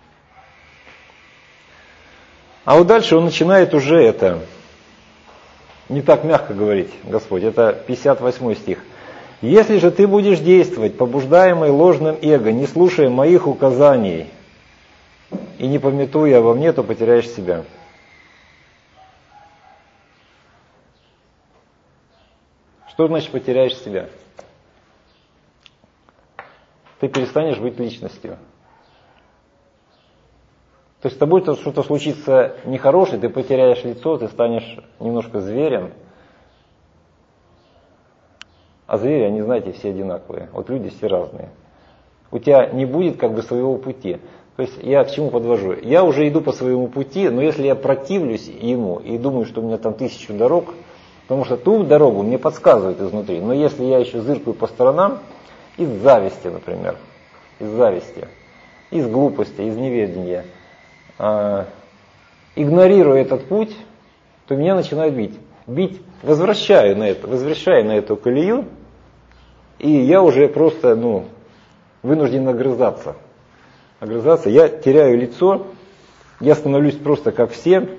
А вот дальше он начинает уже это, не так мягко говорить, Господь, это пятьдесят восьмой стих. «Если же ты будешь действовать, побуждаемый ложным эго, не слушая моих указаний и не памятуя обо мне, то потеряешь себя». Что значит потеряешь себя? Ты перестанешь быть личностью. То есть с тобой что-то случится нехорошее, ты потеряешь лицо, ты станешь немножко зверем. А звери, они, знаете, все одинаковые. Вот люди все разные. У тебя не будет как бы своего пути. То есть я к чему подвожу? Я уже иду по своему пути, но если я противлюсь ему и думаю, что у меня там тысячу дорог, потому что ту дорогу мне подсказывают изнутри. Но если я еще зыркаю по сторонам, из зависти, например, из зависти, из глупости, из неведения, э, игнорируя этот путь, то меня начинают бить. Бить, возвращаю на это, возвращаю на эту колею, и я уже просто, ну, вынужден огрызаться. Огрызаться, я теряю лицо, я становлюсь просто как все.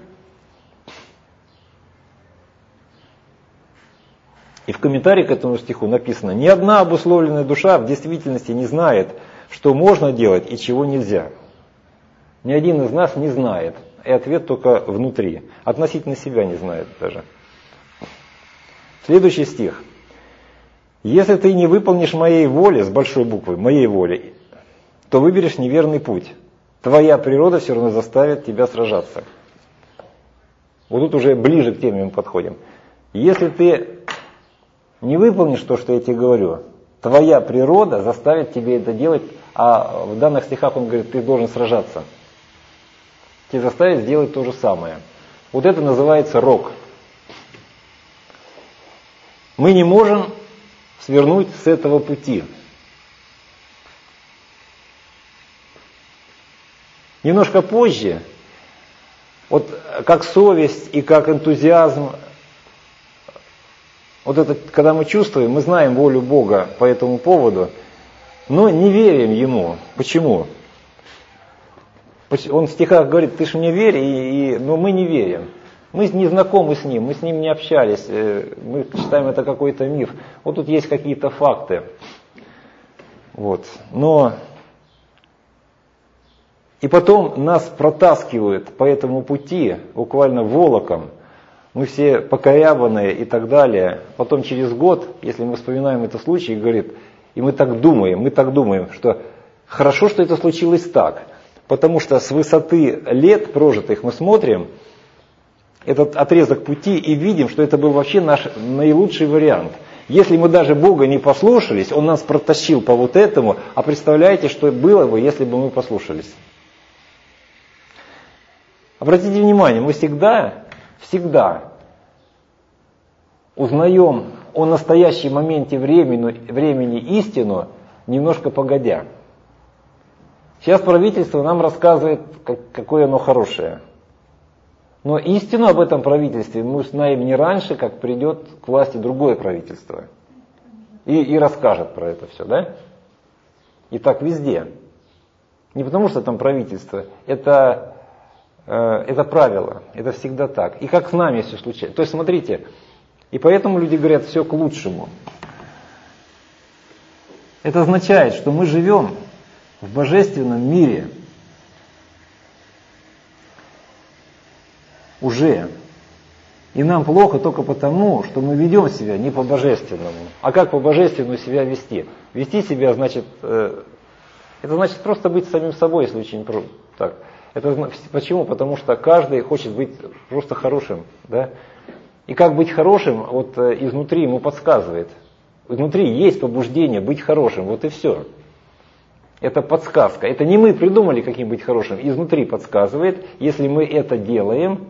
И в комментарии к этому стиху написано: «Ни одна обусловленная душа в действительности не знает, что можно делать и чего нельзя». Ни один из нас не знает, и ответ только внутри. Относительно себя не знает даже. Следующий стих. «Если ты не выполнишь моей воли, с большой буквы, моей воли, то выберешь неверный путь. Твоя природа все равно заставит тебя сражаться». Вот тут уже ближе к теме мы подходим. Если ты не выполнишь то, что я тебе говорю, твоя природа заставит тебя это делать, а в данных стихах он говорит, ты должен сражаться. Тебя заставит сделать то же самое. Вот это называется рок. Мы не можем свернуть с этого пути. Немножко позже, вот как совесть и как энтузиазм, вот это, когда мы чувствуем, мы знаем волю Бога по этому поводу, но не верим Ему. Почему? Он в стихах говорит, ты же мне верь, и, и, но мы не верим. Мы не знакомы с Ним, мы с Ним не общались, мы считаем это какой-то миф. Вот тут есть какие-то факты. Вот. Но и потом нас протаскивают по этому пути, буквально волоком. Мы все покорябанные и так далее. Потом через год, если мы вспоминаем этот случай, говорит, и мы так думаем, мы так думаем, что хорошо, что это случилось так. Потому что с высоты лет прожитых мы смотрим этот отрезок пути и видим, что это был вообще наш наилучший вариант. Если мы даже Бога не послушались, Он нас протащил по вот этому, а представляете, что было бы, если бы мы послушались. Обратите внимание, мы всегда, всегда узнаем о настоящем моменте времени, времени истину, немножко погодя. Сейчас правительство нам рассказывает, как, какое оно хорошее. Но истину об этом правительстве мы узнаем не раньше, как придет к власти другое правительство. И, и расскажет про это все, да? И так везде. Не потому что там правительство, это, э, это правило, это всегда так. И как с нами все случается. То есть смотрите, и поэтому люди говорят, все к лучшему. Это означает, что мы живем в божественном мире уже. И нам плохо только потому, что мы ведем себя не по-божественному. А как по-божественному себя вести? Вести себя значит, э, это значит просто быть самим собой, если очень так. Это почему? Потому что каждый хочет быть просто хорошим, да? И как быть хорошим, вот э, изнутри ему подсказывает. Внутри есть побуждение быть хорошим, вот и все. Это подсказка. Это не мы придумали, каким быть хорошим. Изнутри подсказывает, если мы это делаем,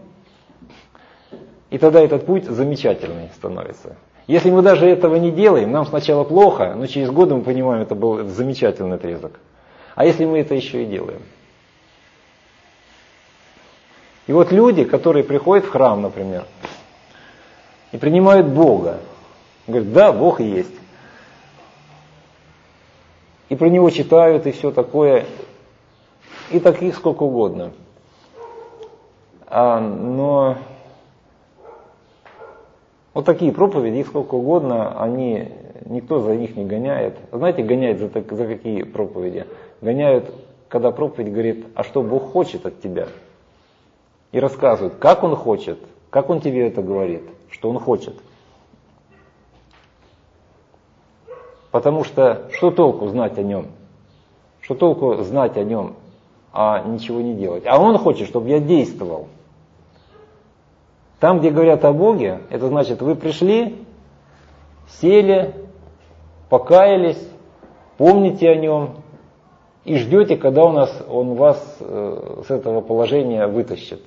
и тогда этот путь замечательный становится. Если мы даже этого не делаем, нам сначала плохо, но через годы мы понимаем, это был замечательный отрезок. А если мы это еще и делаем? И вот люди, которые приходят в храм, например, и принимают Бога, говорят, да, Бог и есть. И про Него читают, и все такое. И таких сколько угодно. А, но вот такие проповеди, их сколько угодно, они, никто за них не гоняет. Знаете, гоняют за, за какие проповеди? Гоняют, когда проповедь говорит, а что Бог хочет от тебя? И рассказывают, как Он хочет, как Он тебе это говорит, что Он хочет. Потому что что толку знать о Нем? Что толку знать о Нем, а ничего не делать? А Он хочет, чтобы я действовал. Там, где говорят о Боге, это значит, вы пришли, сели, покаялись, помните о Нем и ждете, когда у нас, Он вас э, с этого положения вытащит.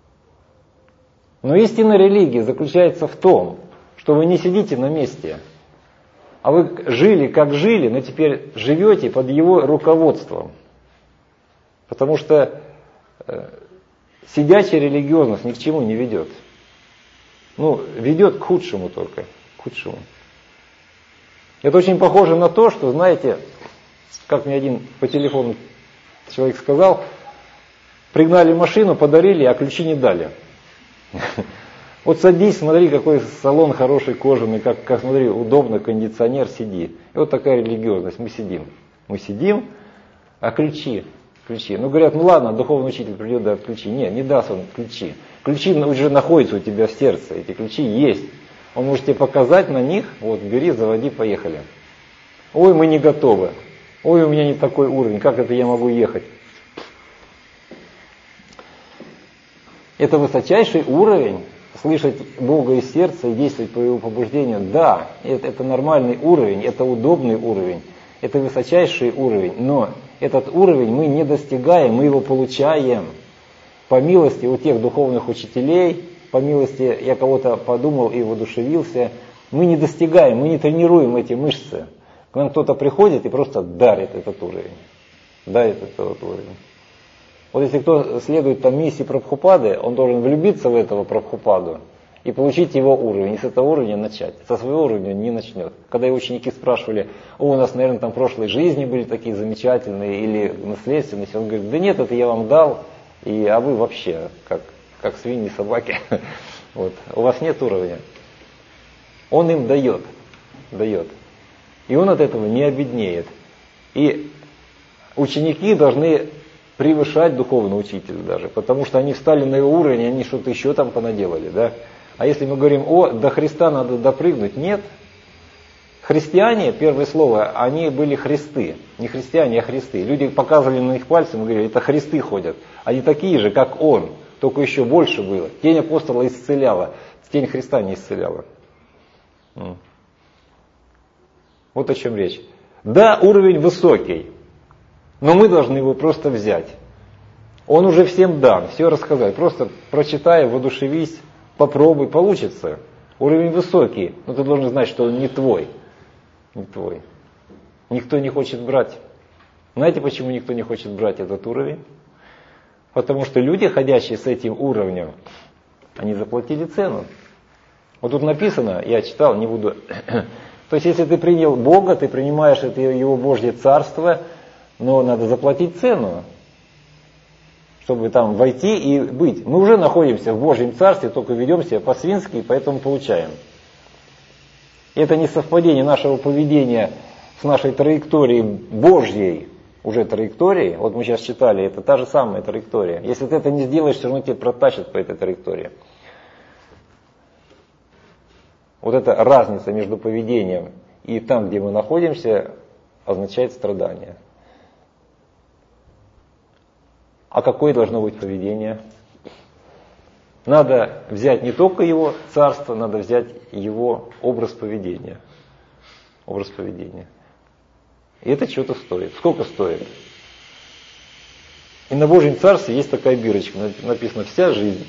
Но истинная религия заключается в том, что вы не сидите на месте, а вы жили, как жили, но теперь живете под Его руководством. Потому что э, сидячая религиозность ни к чему не ведет. Ну, ведет к худшему только, к худшему. Это очень похоже на то, что, знаете, как мне один по телефону человек сказал, пригнали машину, подарили, а ключи не дали. Вот садись, смотри, какой салон хороший, кожаный, как, как смотри, удобно, кондиционер, сиди. И вот такая религиозность, мы сидим. Мы сидим, а ключи, ключи. Ну, говорят, ну ладно, духовный учитель придет, даст ключи. Нет, не даст он ключи. Ключи уже находятся у тебя в сердце, эти ключи есть. Он может тебе показать на них, вот, бери, заводи, поехали. Ой, мы не готовы. Ой, у меня не такой уровень, как это я могу ехать? Это высочайший уровень, слышать Бога из сердца и действовать по Его побуждению. Да, это, это нормальный уровень, это удобный уровень, это высочайший уровень, но этот уровень мы не достигаем, мы его получаем по милости у тех духовных учителей, по милости я кого-то подумал и воодушевился. Мы не достигаем, мы не тренируем эти мышцы. К нам кто-то приходит и просто дарит этот уровень. Дарит этот уровень. Вот если кто следует там миссии Прабхупады, он должен влюбиться в этого Прабхупаду и получить его уровень, и с этого уровня начать. Со своего уровня он не начнет. Когда его ученики спрашивали, о, у нас, наверное, там прошлые жизни были такие замечательные, или наследственность, он говорит, да нет, это я вам дал, и, а вы вообще, как, как свиньи, собаки, вот, у вас нет уровня. Он им дает, дает. И он от этого не обеднеет. И ученики должны превышать духовного учителя даже, потому что они встали на его уровень, они что-то еще там понаделали, да. А если мы говорим, о, до Христа надо допрыгнуть, нет. Христиане, первое слово, они были христы, не христиане, а христы. Люди показывали на них пальцем и говорили, это христы ходят, они такие же, как он, только еще больше было. Тень апостола исцеляла, тень Христа не исцеляла. Вот о чем речь. Да, уровень высокий, но мы должны его просто взять. Он уже всем дан, все рассказать. Просто прочитай, воодушевись, попробуй, получится. Уровень высокий, но ты должен знать, что он не твой. Не твой. Никто не хочет брать. Знаете, почему никто не хочет брать этот уровень? Потому что люди, ходящие с этим уровнем, они заплатили цену. Вот тут написано, я читал, не буду... То есть, если ты принял Бога, ты принимаешь это Его Божье Царство, Но надо заплатить цену, чтобы там войти и быть. Мы уже находимся в Божьем Царстве, только ведем себя по-свински, и поэтому получаем. Это не совпадение нашего поведения с нашей траекторией Божьей, уже траекторией. Вот мы сейчас читали, это та же самая траектория. Если ты это не сделаешь, все равно тебя протащат по этой траектории. Вот эта разница между поведением и там, где мы находимся, означает страдание. А какое должно быть поведение? Надо взять не только его царство, надо взять его образ поведения. Образ поведения. И это что-то стоит. Сколько стоит? И на Божьем Царстве есть такая бирочка, написано «Вся жизнь».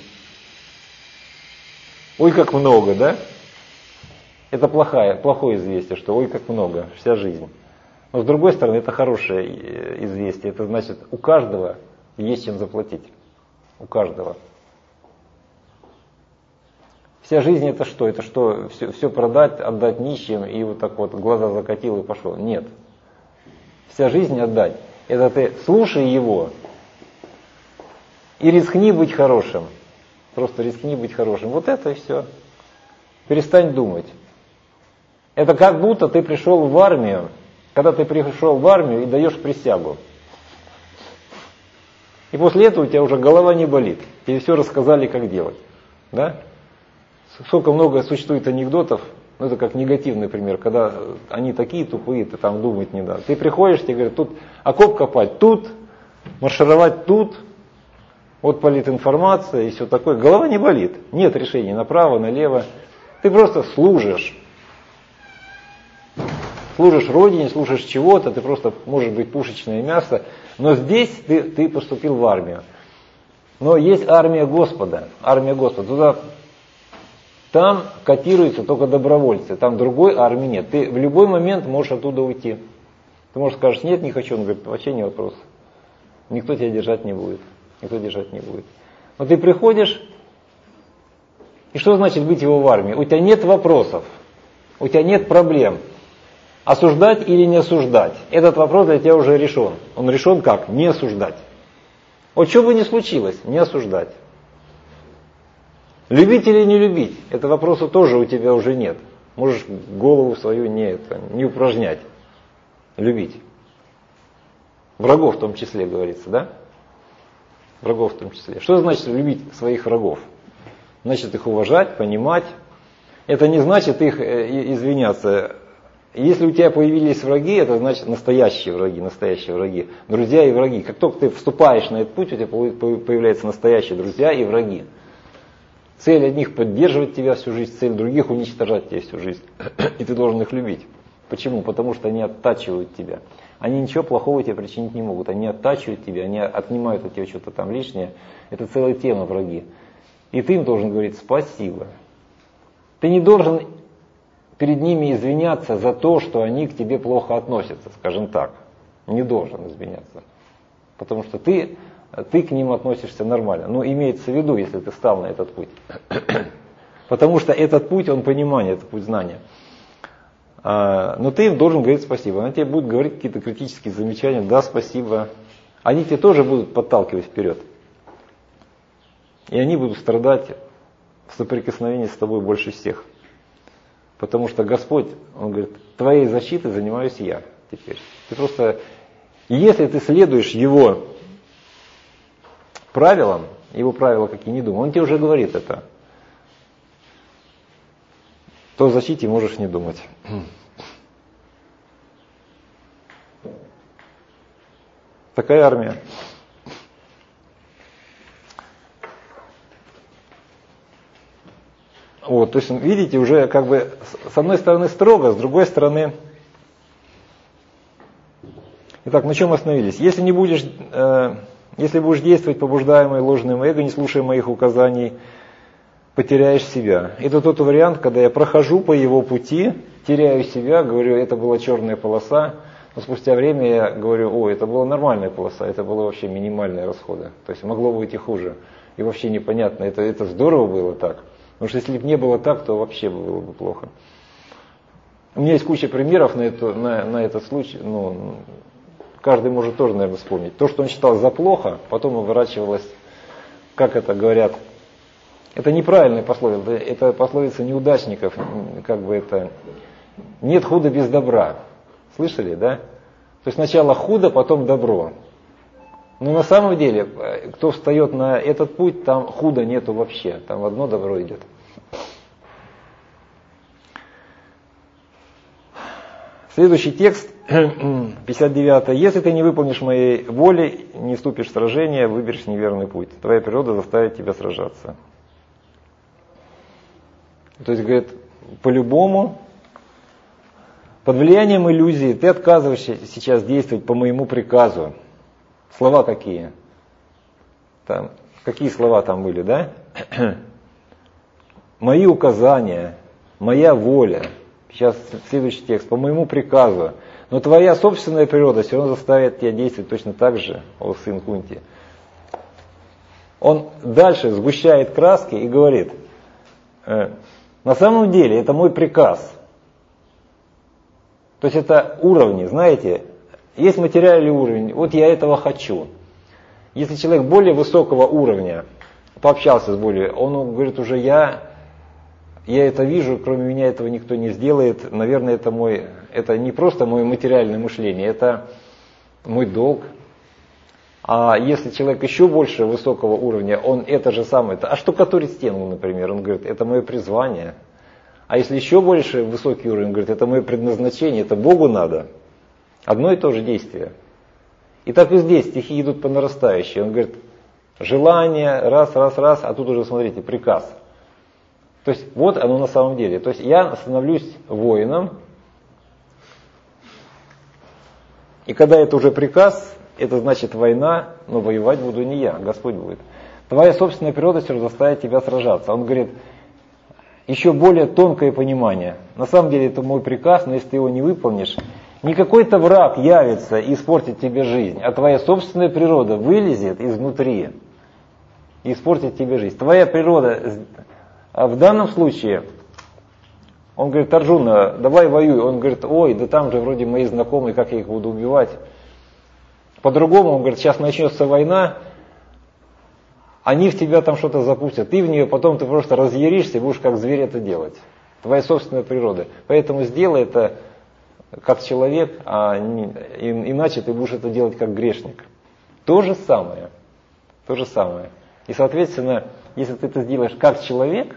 Ой, как много, да? Это плохое, плохое известие, что ой, как много, вся жизнь. Но с другой стороны, это хорошее известие. Это значит, у каждого есть чем заплатить. У каждого. Вся жизнь это что? Это что, все, все продать, отдать нищим и вот так вот глаза закатил и пошел? Нет. Вся жизнь отдать. Это ты слушай его и рискни быть хорошим. Просто рискни быть хорошим. Вот это и все. Перестань думать. Это как будто ты пришел в армию, когда ты пришел в армию и даешь присягу. И после этого у тебя уже голова не болит. Тебе все рассказали, как делать. Да? Сколько много существует анекдотов, ну это как негативный пример, когда они такие тупые, ты там думать не надо. Ты приходишь, тебе говорят, тут окоп копать тут, маршировать тут, вот политинформация и все такое. Голова не болит, нет решений направо, налево. Ты просто служишь. Служишь Родине, служишь чего-то, ты просто можешь быть пушечное мясо. Но здесь ты, ты поступил в армию. Но есть армия Господа. Армия Господа. Туда, там котируются только добровольцы. Там другой армии нет. Ты в любой момент можешь оттуда уйти. Ты можешь сказать, нет, не хочу. Он говорит, вообще не вопрос. Никто тебя держать не будет. Никто держать не будет. Но ты приходишь, и что значит быть его в армии? У тебя нет вопросов. У тебя нет проблем. Осуждать или не осуждать? Этот вопрос для тебя уже решен. Он решен как? Не осуждать. Вот что бы ни случилось, не осуждать. Любить или не любить? Это вопроса тоже у тебя уже нет. Можешь голову свою не, это, не упражнять. Любить. Врагов в том числе говорится, да? Врагов в том числе. Что значит любить своих врагов? Значит их уважать, понимать. Это не значит их извиняться. Если у тебя появились враги, это значит настоящие враги, настоящие враги. Друзья и враги. Как только ты вступаешь на этот путь, у тебя появляются настоящие друзья и враги. Цель одних поддерживать тебя всю жизнь, цель других уничтожать тебя всю жизнь. И ты должен их любить. Почему? Потому что они оттачивают тебя. Они ничего плохого тебе причинить не могут. Они оттачивают тебя, они отнимают от тебя что-то там лишнее. Это целая тема враги. И ты им должен говорить спасибо. Ты не должен перед ними извиняться за то, что они к тебе плохо относятся, скажем так. Не должен извиняться. Потому что ты, ты к ним относишься нормально. Но имеется в виду, если ты стал на этот путь. Потому что этот путь, он понимание, это путь знания. Но ты им должен говорить спасибо. Они тебе будут говорить какие-то критические замечания. Да, спасибо. Они тебе тоже будут подталкивать вперед. И они будут страдать в соприкосновении с тобой больше всех. Потому что Господь, Он говорит, твоей защитой занимаюсь я теперь. Ты просто, если ты следуешь Его правилам, Его правила какие не думай, Он тебе уже говорит это, то о защите можешь не думать. Такая армия. Вот, то есть, видите, уже как бы с одной стороны строго, с другой стороны... Итак, на чем остановились? Если не будешь, э, если будешь действовать побуждаемый ложным эго, не слушая моих указаний, потеряешь себя. Это тот вариант, когда я прохожу по его пути, теряю себя, говорю, это была черная полоса, но спустя время я говорю, о, это была нормальная полоса, это было вообще минимальные расходы. То есть могло быть и хуже. И вообще непонятно, это, это здорово было так. Потому что если бы не было так, то вообще было бы плохо. У меня есть куча примеров на, эту, на, на этот случай, ну, каждый может тоже, наверное, вспомнить. То, что он считал за плохо, потом выворачивалось, как это говорят, это неправильная пословица, это пословица неудачников, как бы это, нет худа без добра. Слышали, да? То есть сначала худо, потом добро. Но на самом деле, кто встает на этот путь, там худа нету вообще, там одно добро идет. Следующий текст, пятьдесят девятый. «Если ты не выполнишь моей воли, не вступишь в сражение, выберешь неверный путь. Твоя природа заставит тебя сражаться». То есть, говорит, по-любому, под влиянием иллюзии ты отказываешься сейчас действовать по моему приказу. Слова какие? Там, какие слова там были, да? Мои указания, моя воля. Сейчас следующий текст. По моему приказу. Но твоя собственная природа все равно заставит тебя действовать точно так же, о сын Кунти. Он дальше сгущает краски и говорит, э, на самом деле это мой приказ. То есть это уровни, знаете, есть материальный уровень, вот я этого хочу. Если человек более высокого уровня, пообщался с более, он говорит уже я... Я это вижу, кроме меня этого никто не сделает. Наверное, это мой, это не просто мое материальное мышление, это мой долг. А если человек еще больше высокого уровня, он это же самое, а штукатурить стену, например, он говорит, это мое призвание. А если еще больше высокий уровень, он говорит, это мое предназначение, это Богу надо. Одно и то же действие. И так и здесь стихи идут по нарастающей. Он говорит, желание, раз, раз, раз, а тут уже, смотрите, приказ. То есть вот оно на самом деле. То есть я становлюсь воином, и когда это уже приказ, это значит война, но воевать буду не я, Господь будет. Твоя собственная природа все равно заставит тебя сражаться. Он говорит, еще более тонкое понимание. На самом деле это мой приказ, но если ты его не выполнишь, не какой-то враг явится и испортит тебе жизнь, а твоя собственная природа вылезет изнутри и испортит тебе жизнь. Твоя природа... А в данном случае, он говорит, Арджуна, давай воюй. Он говорит, ой, да там же вроде мои знакомые, как я их буду убивать. По-другому, он говорит, сейчас начнется война, они в тебя там что-то запустят, ты в нее, потом ты просто разъяришься и будешь как зверь это делать. Твоя собственная природа. Поэтому сделай это как человек, а не, иначе ты будешь это делать как грешник. То же самое. То же самое. И, соответственно, если ты это сделаешь как человек,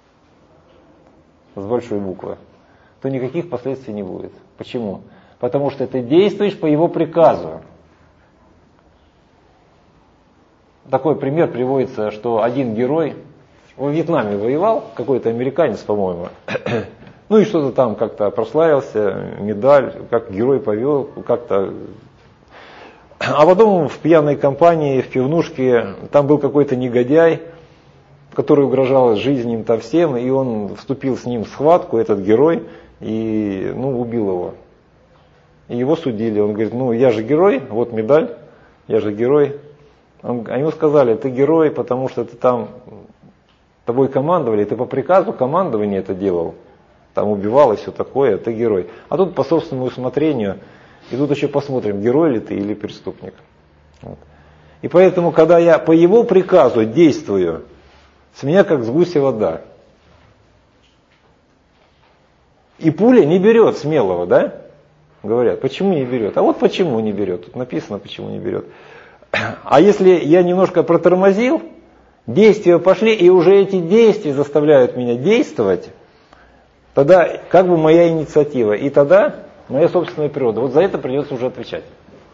с большой буквы, то никаких последствий не будет. Почему? Потому что ты действуешь по его приказу. Такой пример приводится, что один герой во Вьетнаме воевал, какой-то американец, по-моему, ну и что-то там как-то прославился, медаль, как герой повел, как-то... А потом в пьяной компании, в пивнушке, там был какой-то негодяй, который угрожал жизни им-то всем, и он вступил с ним в схватку, этот герой, и ну, убил его. И его судили. Он говорит, ну я же герой, вот медаль, я же герой. Он, они ему сказали, ты герой, потому что ты там, тобой командовали, ты по приказу командования это делал, там убивал и все такое, ты герой. А тут по собственному усмотрению, и тут еще посмотрим, герой ли ты или преступник. Вот. И поэтому, когда я по его приказу действую, с меня как с гуся вода. И пуля не берет смелого, да? Говорят, почему не берет? А вот почему не берет. Тут написано, почему не берет. А если я немножко протормозил, действия пошли, и уже эти действия заставляют меня действовать, тогда как бы моя инициатива, и тогда моя собственная природа. Вот за это придется уже отвечать.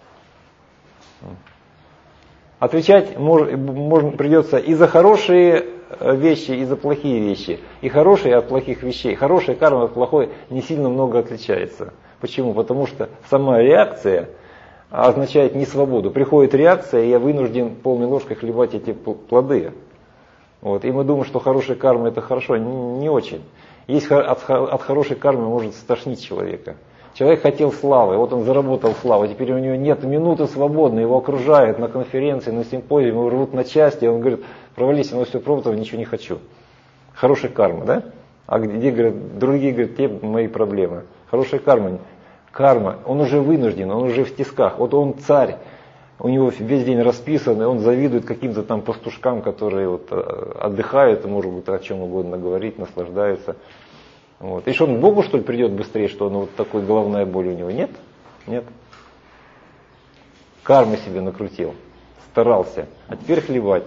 Отвечать можно, придется и за хорошие вещи, и за плохие вещи. И хорошие от плохих вещей. Хорошая карма от плохой не сильно много отличается. Почему? Потому что сама реакция означает не свободу. Приходит реакция, и я вынужден полной ложкой хлебать эти плоды. Вот. И мы думаем, что хорошая карма это хорошо. Не, не очень. Есть от, от хорошей кармы может стошнить человека. Человек хотел славы, вот он заработал славу, теперь у него нет минуты свободной, его окружают на конференции, на симпозиуме, его рвут на части, он говорит, провались, оно все пробовал, ничего не хочу. Хорошая карма, да? А где, говорят, другие говорят, те мои проблемы. Хорошая карма. Карма, он уже вынужден, он уже в тисках. Вот он царь, у него весь день расписан, и он завидует каким-то там пастушкам, которые вот отдыхают, может быть, о чем угодно говорить, наслаждаются. Вот. И что он к Богу, что ли, придет быстрее, что он вот такой головная боль у него? Нет? Нет. Кармы себе накрутил, старался, а теперь хлебать.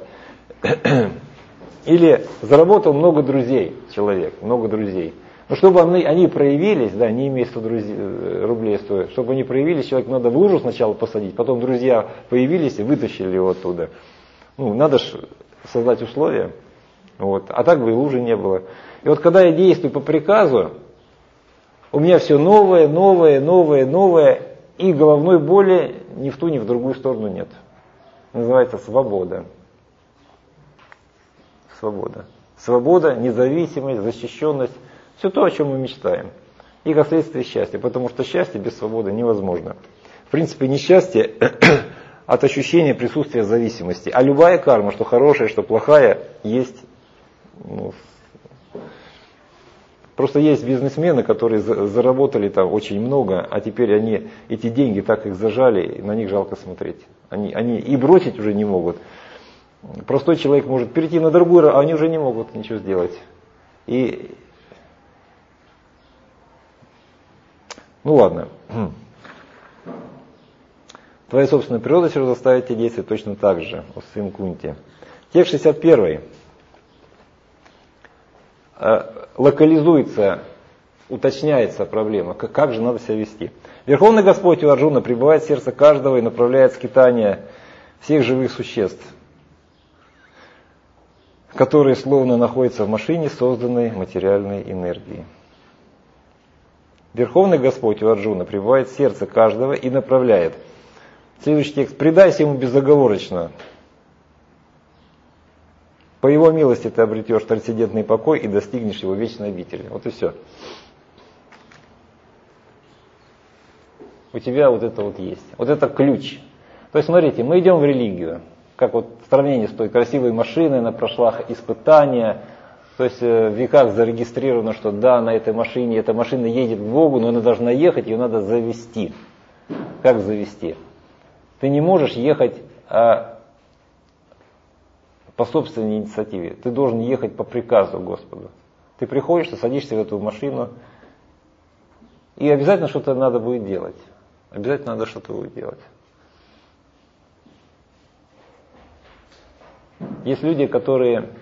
Или заработал много друзей человек, много друзей. Но чтобы они, они проявились, да, не имея сто рублей стоит, чтобы они проявились, человек надо в лужу сначала посадить, потом друзья появились и вытащили его оттуда. Ну, надо же создать условия. Вот. А так бы и лужи не было. И вот когда я действую по приказу, у меня все новое, новое, новое, новое, и головной боли ни в ту, ни в другую сторону нет. Называется свобода. Свобода. Свобода, независимость, защищенность. Все то, о чем мы мечтаем. И как следствие счастья. Потому что счастье без свободы невозможно. В принципе, несчастье от ощущения присутствия зависимости. А любая карма, что хорошая, что плохая, есть. Ну, просто есть бизнесмены, которые заработали там очень много, а теперь они эти деньги так их зажали, и на них жалко смотреть. Они, они и бросить уже не могут. Простой человек может перейти на другую, а они уже не могут ничего сделать. И ну ладно. Твоя собственная природа все заставит тебя действовать точно так же, о сын Кунти. Текст шестьдесят один. Локализуется, уточняется проблема, как, как же надо себя вести. Верховный Господь у Арджуна пребывает в сердце каждого и направляет скитания всех живых существ, которые словно находятся в машине, созданной материальной энергией. Верховный Господь у Арджуна пребывает в сердце каждого и направляет. Следующий текст. «Предайся ему безоговорочно. По его милости ты обретешь трансцендентный покой и достигнешь его вечной обители». Вот и все. У тебя вот это вот есть. Вот это ключ. То есть, смотрите, мы идем в религию. Как вот в сравнении с той красивой машиной, она прошла испытания. То есть в веках зарегистрировано, что да, на этой машине, эта машина едет к Богу, но она должна ехать, ее надо завести. Как завести? Ты не можешь ехать а, по собственной инициативе. Ты должен ехать по приказу Господу. Ты приходишь, ты садишься в эту машину, и обязательно что-то надо будет делать. Обязательно надо что-то будет делать. Есть люди, которые...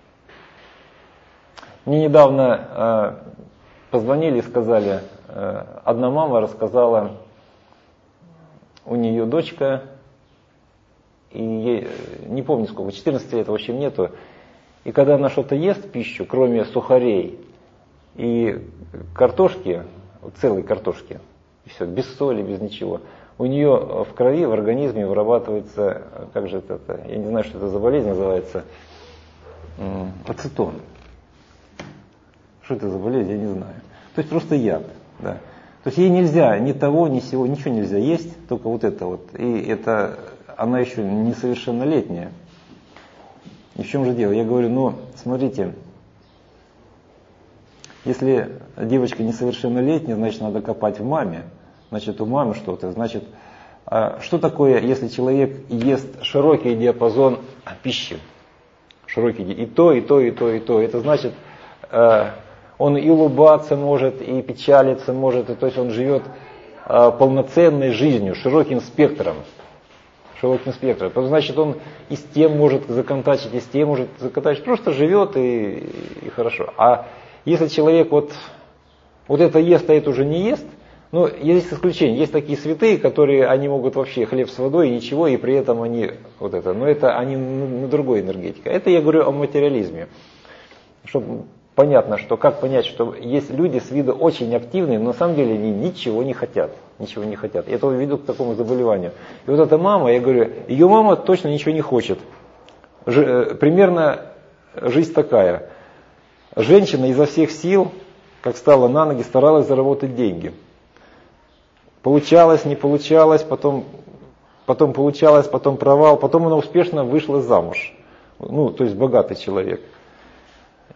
Мне недавно э, позвонили и сказали, э, одна мама рассказала, у нее дочка, и ей, не помню сколько, четырнадцать лет в общем нету, и когда она что-то ест, пищу, кроме сухарей и картошки, целой картошки, и все, без соли, без ничего, у нее в крови, в организме вырабатывается, как же это, я не знаю, что это за болезнь называется, э, ацетон. Что это за болезнь, я не знаю. То есть просто яд. Да. То есть ей нельзя ни того, ни сего, ничего нельзя есть, только вот это вот. И это, она еще несовершеннолетняя. И в чем же дело? Я говорю, ну, смотрите, если девочка несовершеннолетняя, значит, надо копать в маме. Значит, у мамы что-то. Значит, что такое, если человек ест широкий диапазон пищи? Широкий, и то, и то, и то, и то. Это значит... Он и улыбаться может, и печалиться может, и, то есть он живет э, полноценной жизнью, широким спектром. Широким спектром. Значит, он и с тем может законтачить, и с тем может законтачить. Просто живет и, и хорошо. А если человек вот, вот это ест, а это уже не ест, ну, есть исключения. Есть такие святые, которые они могут вообще хлеб с водой и ничего, и при этом они вот это. Но это они на, на другой энергетике. Это я говорю о материализме. Чтобы понятно, что как понять, что есть люди с виду очень активные, но на самом деле они ничего не хотят. Ничего не хотят. Это ведут к такому заболеванию. И вот эта мама, я говорю, ее мама точно ничего не хочет. Ж, примерно жизнь такая. Женщина изо всех сил, как стала на ноги, старалась заработать деньги. Получалось, не получалось, потом, потом получалось, потом провал, потом она успешно вышла замуж. Ну, то есть богатый человек.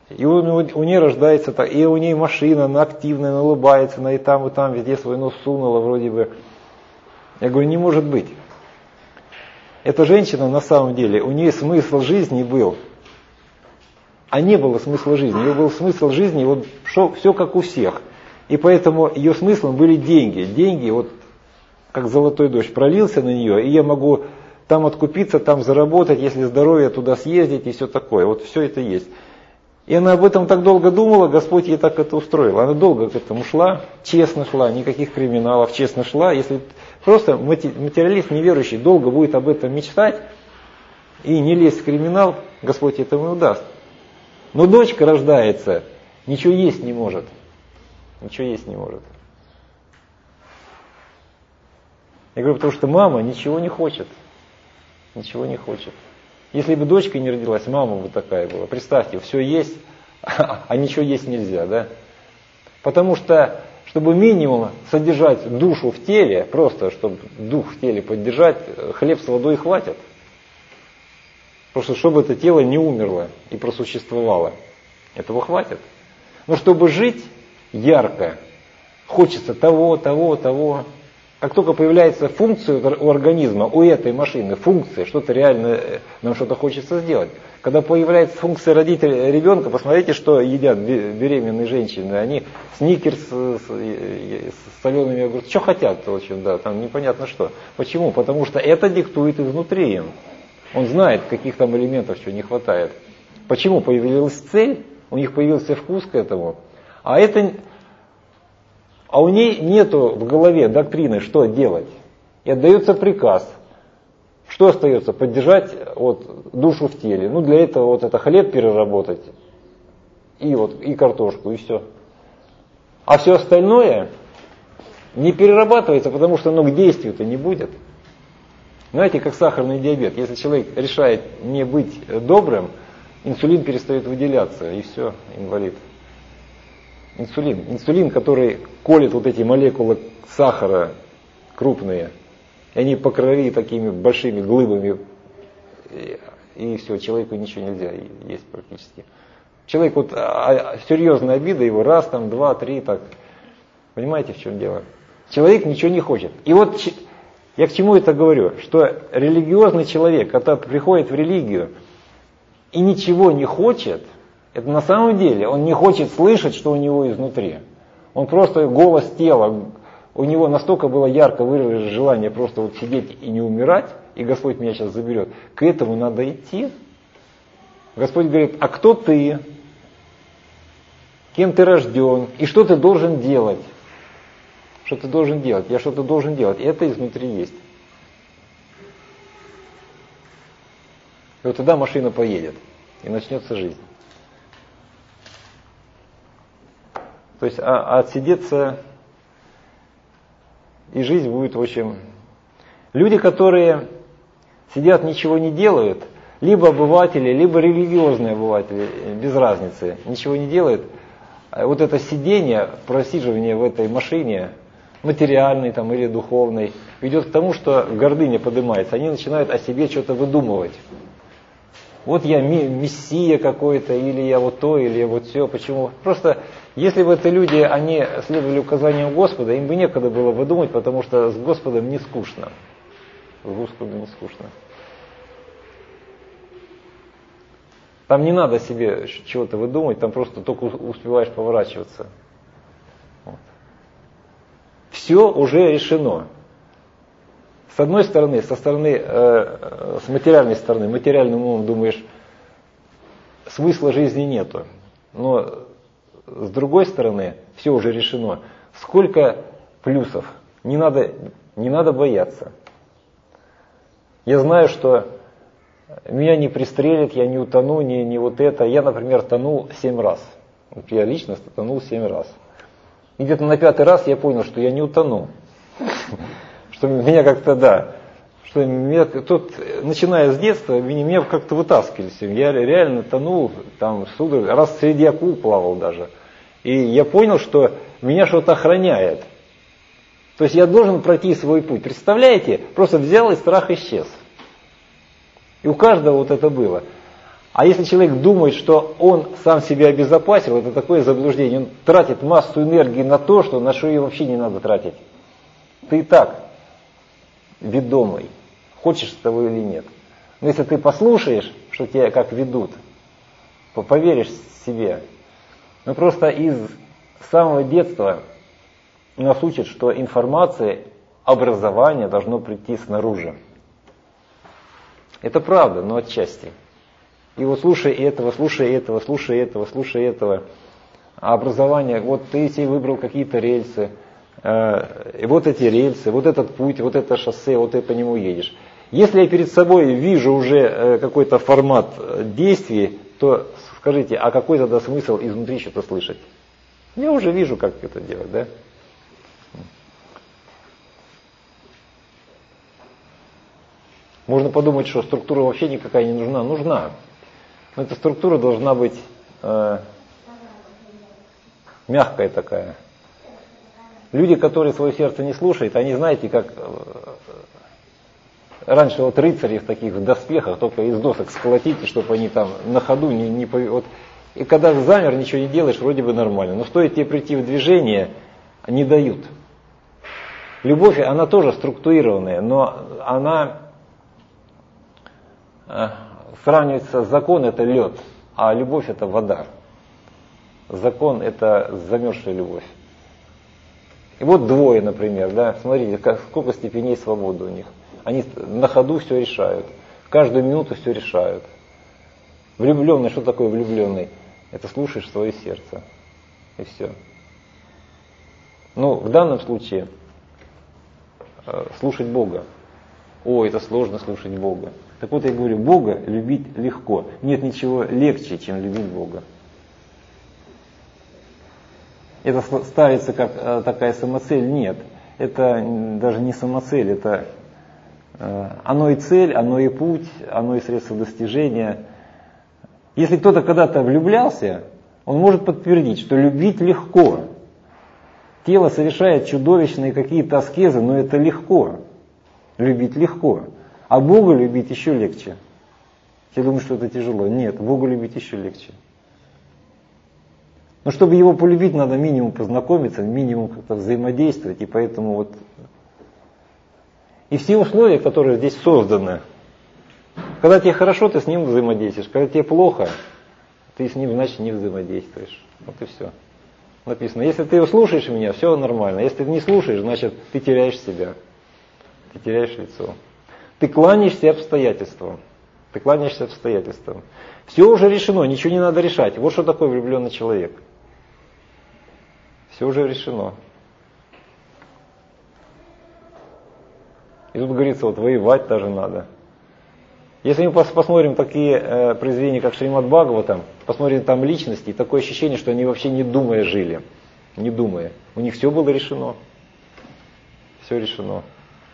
И у, у нее рождается, и у нее машина, она активная, она улыбается, она и там, и там, везде свой нос сунула вроде бы. Я говорю, не может быть. Эта женщина на самом деле, у нее смысл жизни был. А не было смысла жизни. У нее был смысл жизни, вот все как у всех. И поэтому ее смыслом были деньги. Деньги, вот как золотой дождь, пролился на нее, и я могу там откупиться, там заработать, если здоровье, туда съездить и все такое. Вот все это есть. И она об этом так долго думала, Господь ей так это устроил. Она долго к этому шла, честно шла, никаких криминалов, честно шла. Если просто материалист неверующий долго будет об этом мечтать и не лезть в криминал, Господь этому и даст. Но дочка рождается, ничего есть не может. Ничего есть не может. Я говорю, потому что мама ничего не хочет. Ничего не хочет. Если бы дочка не родилась, мама бы такая была. Представьте, все есть, а ничего есть нельзя, да? Потому что, чтобы минимум содержать душу в теле, просто чтобы дух в теле поддержать, хлеб с водой хватит. Просто чтобы это тело не умерло и просуществовало. Этого хватит. Но чтобы жить ярко, хочется того, того, того. Как только появляется функция у организма, у этой машины, функция, что-то реально, нам что-то хочется сделать. Когда появляется функция родителя ребенка, посмотрите, что едят беременные женщины. Они сникерс с, с солеными огурцами. Что хотят, в общем, да, там непонятно что. Почему? Потому что это диктует изнутри им. Он знает, каких там элементов что не хватает. Почему? Появилась цель, у них появился вкус к этому. А это... А у ней нету в голове доктрины, что делать. И отдается приказ. Что остается? Поддержать вот, душу в теле. Ну, для этого вот это хлеб переработать. И, вот, и картошку, и все. А все остальное не перерабатывается, потому что оно к действию-то не будет. Знаете, как сахарный диабет. Если человек решает не быть добрым, инсулин перестает выделяться, и все, инвалид. Инсулин. Инсулин, который колет вот эти молекулы сахара крупные. И они по крови такими большими глыбами. И, и все, человеку ничего нельзя есть практически. Человек, вот а, серьезная обида его, раз, там, два, три, так. Понимаете, в чем дело? Человек ничего не хочет. И вот я к чему это говорю? Что религиозный человек, когда приходит в религию и ничего не хочет, это на самом деле он не хочет слышать, что у него изнутри. Он просто голос тела, у него настолько было ярко выражено желание просто вот сидеть и не умирать, и Господь меня сейчас заберет. К этому надо идти. Господь говорит, а кто ты? Кем ты рожден? И что ты должен делать? Что ты должен делать? Я что-то должен делать. И это изнутри есть. И вот тогда машина поедет, и начнется жизнь. То есть а, отсидеться, и жизнь будет, в общем... Люди, которые сидят, ничего не делают, либо обыватели, либо религиозные обыватели, без разницы, ничего не делают. Вот это сидение, просиживание в этой машине, материальной там, или духовной, ведет к тому, что гордыня поднимается. Они начинают о себе что-то выдумывать. Вот я мессия какой-то, или я вот то, или я вот все. Почему? Просто, если бы это люди, они следовали указаниям Господа, им бы некогда было выдумать, потому что с Господом не скучно. С Господом не скучно. Там не надо себе чего-то выдумать, там просто только успеваешь поворачиваться. Вот. Все уже решено. С одной стороны, со стороны, э, с материальной стороны, материальным умом думаешь, смысла жизни нету. Но с другой стороны, все уже решено. Сколько плюсов. Не надо, не надо бояться. Я знаю, что меня не пристрелят, я не утону, не, не вот это. Я, например, тонул семь раз. Вот я лично тонул семь раз. И где-то на пятый раз я понял, что я не утону. Что меня как-то, да, что меня тут, начиная с детства, меня, меня как-то вытаскивали. Я реально тонул, там, судорог, раз среди акул плавал даже. И я понял, что меня что-то охраняет. То есть я должен пройти свой путь. Представляете? Просто взял и страх исчез. И у каждого вот это было. А если человек думает, что он сам себя обезопасил, это такое заблуждение. Он тратит массу энергии на то, что на что ее вообще не надо тратить. Ты и так ведомый, хочешь того или нет. Но если ты послушаешь, что тебя как ведут, поверишь себе. Ну просто из самого детства нас учат, что информация, образование должно прийти снаружи. Это правда, но отчасти. И вот слушай этого, слушай этого, слушай этого, слушай этого. А образование, вот ты себе выбрал какие-то рельсы, э, и вот эти рельсы, вот этот путь, вот это шоссе, вот ты по нему едешь. Если я перед собой вижу уже э, какой-то формат действий, то скажите, а какой тогда смысл изнутри что-то слышать? Я уже вижу, как это делать, да? Можно подумать, что структура вообще никакая не нужна. Нужна. Но эта структура должна быть э, мягкая такая. Люди, которые свое сердце не слушают, они, знаете, как э, раньше вот рыцари в таких в доспехах, только из досок сколотите, чтобы они там на ходу не... не вот, и когда замер, ничего не делаешь, вроде бы нормально. Но стоит тебе прийти в движение, не дают. Любовь, она тоже структурированная, но она... Сравнивается, закон это лед, а любовь это вода. Закон это замерзшая любовь. И вот двое, например, да, смотрите, как, сколько степеней свободы у них. Они на ходу все решают, каждую минуту все решают. Влюбленный, что такое влюбленный? Это слушаешь свое сердце. И все. Ну, в данном случае э, слушать Бога. О, это сложно слушать Бога. Так вот я говорю, Бога любить легко. Нет ничего легче, чем любить Бога. Это ставится как э, такая самоцель? Нет. Это даже не самоцель, это э, оно и цель, оно и путь, оно и средство достижения. Если кто-то когда-то влюблялся, он может подтвердить, что любить легко. Тело совершает чудовищные какие-то аскезы, но это легко. Любить легко. А Бога любить еще легче. Я думаю, что это тяжело. Нет, Бога любить еще легче. Но чтобы его полюбить, надо минимум познакомиться, минимум как-то взаимодействовать. И поэтому вот... И все условия, которые здесь созданы. Когда тебе хорошо, ты с ним взаимодействуешь. Когда тебе плохо, ты с ним, значит, не взаимодействуешь. Вот и все. Написано, если ты слушаешь меня, все нормально. Если ты не слушаешь, значит, ты теряешь себя. Ты теряешь лицо. Ты кланяешься обстоятельствам. Ты кланяешься обстоятельствам. Все уже решено, ничего не надо решать. Вот что такое влюбленный человек. Все уже решено. И тут говорится, вот воевать даже надо. Если мы посмотрим такие э, произведения, как Шримад Бхагаватам, посмотрим там личности, такое ощущение, что они вообще не думая жили. Не думая. У них все было решено. Все решено.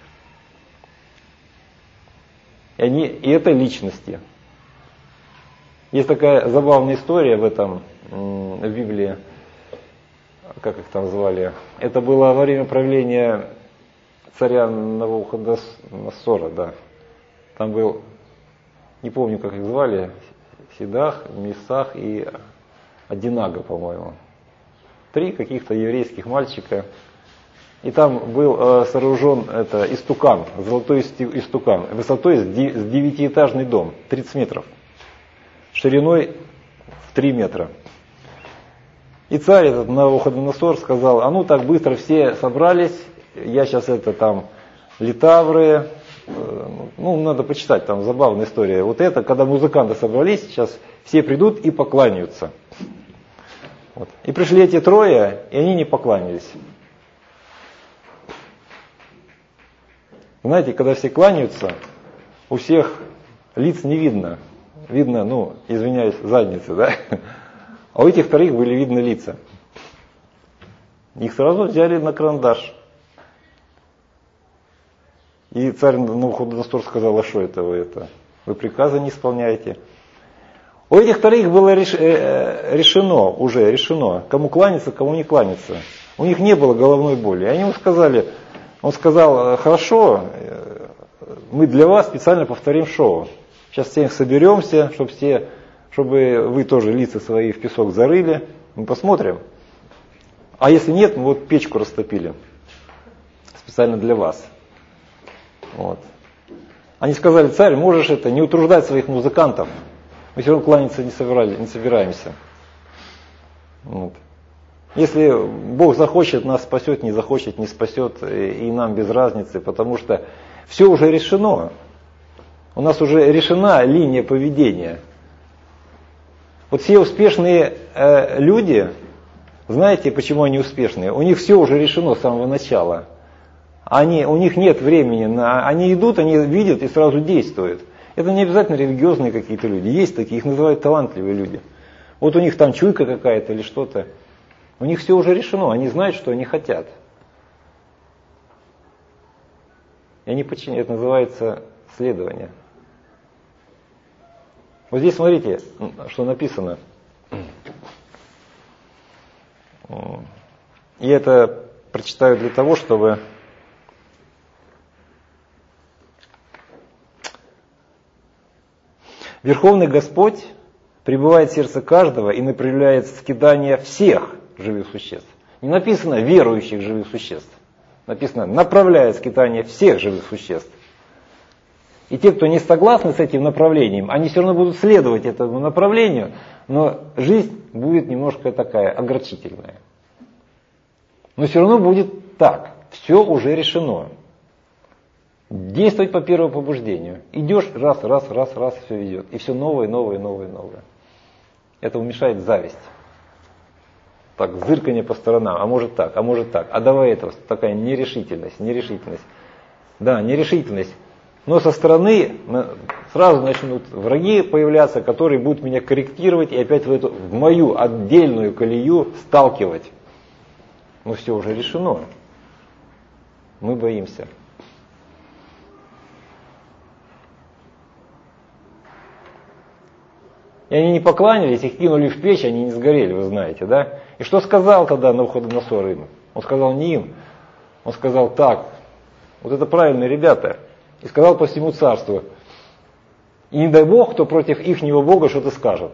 И, они, и это личности. Есть такая забавная история в этом, в Библии, как их там звали. Это было во время правления царя Навуходоносора, да. Там был, не помню, как их звали, Сидах, Месах и Адинага, по-моему. Три каких-то еврейских мальчика. И там был э, сооружен это, истукан, золотой истукан, высотой с девятиэтажный дом, тридцать метров, шириной в три метра. И царь этот Навуходоносор сказал, а ну так быстро все собрались, я сейчас это там, литавры, э, ну надо почитать, там забавная история. Вот это, когда музыканты собрались, сейчас все придут и покланяются. Вот. И пришли эти трое, и они не покланялись. Знаете, когда все кланяются, у всех лиц не видно. Видно, ну, извиняюсь, задницы, да? А у этих вторых были видны лица. Их сразу взяли на карандаш. И царь Навуходоносор сказал, а что это вы это? Вы приказы не исполняете. У этих вторых было реш, э, решено, уже решено, кому кланяться, кому не кланяться. У них не было головной боли. И они ему сказали... Он сказал, хорошо, мы для вас специально повторим шоу. Сейчас всем соберемся, чтобы все чтобы вы тоже лица свои в песок зарыли. Мы посмотрим. А если нет, мы вот печку растопили. Специально для вас. Вот. Они сказали: царь, можешь это не утруждать своих музыкантов. Мы все равно кланяться не, собирали, не собираемся. Вот. Если Бог захочет, нас спасет, не захочет, не спасет, и нам без разницы, потому что все уже решено. У нас уже решена линия поведения. Вот все успешные э, люди, знаете, почему они успешные? У них все уже решено с самого начала. Они, у них нет времени, на, они идут, они видят и сразу действуют. Это не обязательно религиозные какие-то люди. Есть такие, их называют талантливые люди. Вот у них там чуйка какая-то или что-то. У них все уже решено, они знают, что они хотят. И они подчиняют, это называется следование. Вот здесь смотрите, что написано. Я это прочитаю для того, чтобы Верховный Господь пребывает в сердце каждого и направляет скитание всех живых существ. Не написано верующих живых существ. Написано направляет скитание всех живых существ. И те, кто не согласны с этим направлением, они все равно будут следовать этому направлению, но жизнь будет немножко такая огорчительная. Но все равно будет так. Все уже решено. Действовать по первому побуждению. Идешь, раз, раз, раз, раз, все идет. И все новое, новое, новое, новое. Это мешает зависть. Так, зырканье по сторонам, а может так, а может так, а давай это, такая нерешительность, нерешительность. Да, нерешительность. Но со стороны сразу начнут враги появляться, которые будут меня корректировать и опять в, эту, в мою отдельную колею сталкивать. Но все уже решено. Мы боимся. И они не покланялись, их кинули в печь, они не сгорели, вы знаете, да? И что сказал тогда Навуходоносор им? Он сказал не им, он сказал так, вот это правильные ребята. И сказал по всему царству, и не дай Бог, кто против ихнего Бога что-то скажет.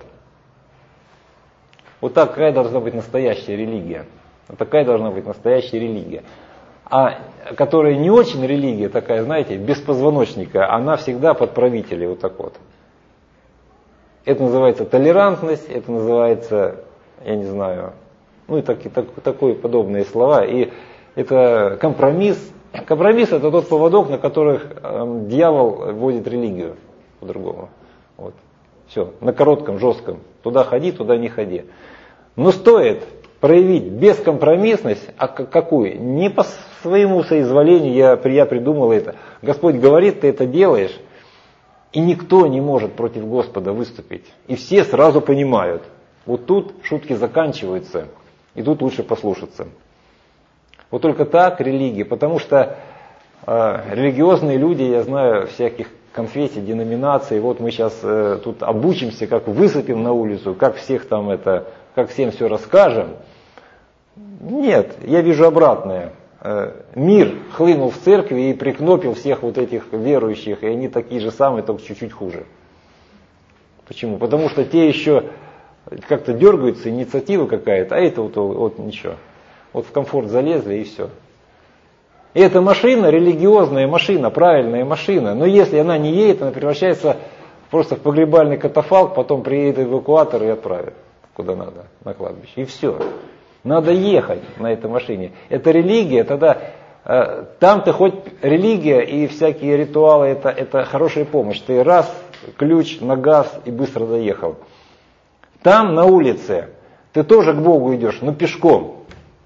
Вот такая должна быть настоящая религия. Вот такая должна быть настоящая религия. А которая не очень религия, такая, знаете, без позвоночника, она всегда под правителей, вот так вот. Это называется толерантность, это называется, я не знаю, ну и так, и так, такие подобные слова. И это компромисс. Компромисс — это тот поводок, на которых э, дьявол вводит религию по-другому. Вот. Все, на коротком, жестком. Туда ходи, туда не ходи. Но стоит проявить бескомпромиссность, а какую? Не по своему соизволению я, я придумал это. Господь говорит, ты это делаешь, и никто не может против Господа выступить. И все сразу понимают, вот тут шутки заканчиваются, и тут лучше послушаться. Вот только так религия, потому что э, религиозные люди, я знаю, всяких конфессий, деноминаций, вот мы сейчас э, тут обучимся, как высыпем на улицу, как всех там это, как всем все расскажем. Нет, я вижу обратное. Э, мир хлынул в церкви и прикнопил всех вот этих верующих, и они такие же самые, только чуть-чуть хуже. Почему? Потому что те еще как-то дергаются, инициатива какая-то, а это вот, вот ничего. Вот в комфорт залезли и все. И эта машина, религиозная машина, правильная машина, но если она не едет, она превращается просто в погребальный катафалк, потом приедет эвакуатор и отправит куда надо, на кладбище. И все. Надо ехать на этой машине. Это религия, тогда э, там-то хоть религия и всякие ритуалы, это, это хорошая помощь. Ты раз, ключ на газ и быстро доехал. Там на улице ты тоже к Богу идешь, но пешком.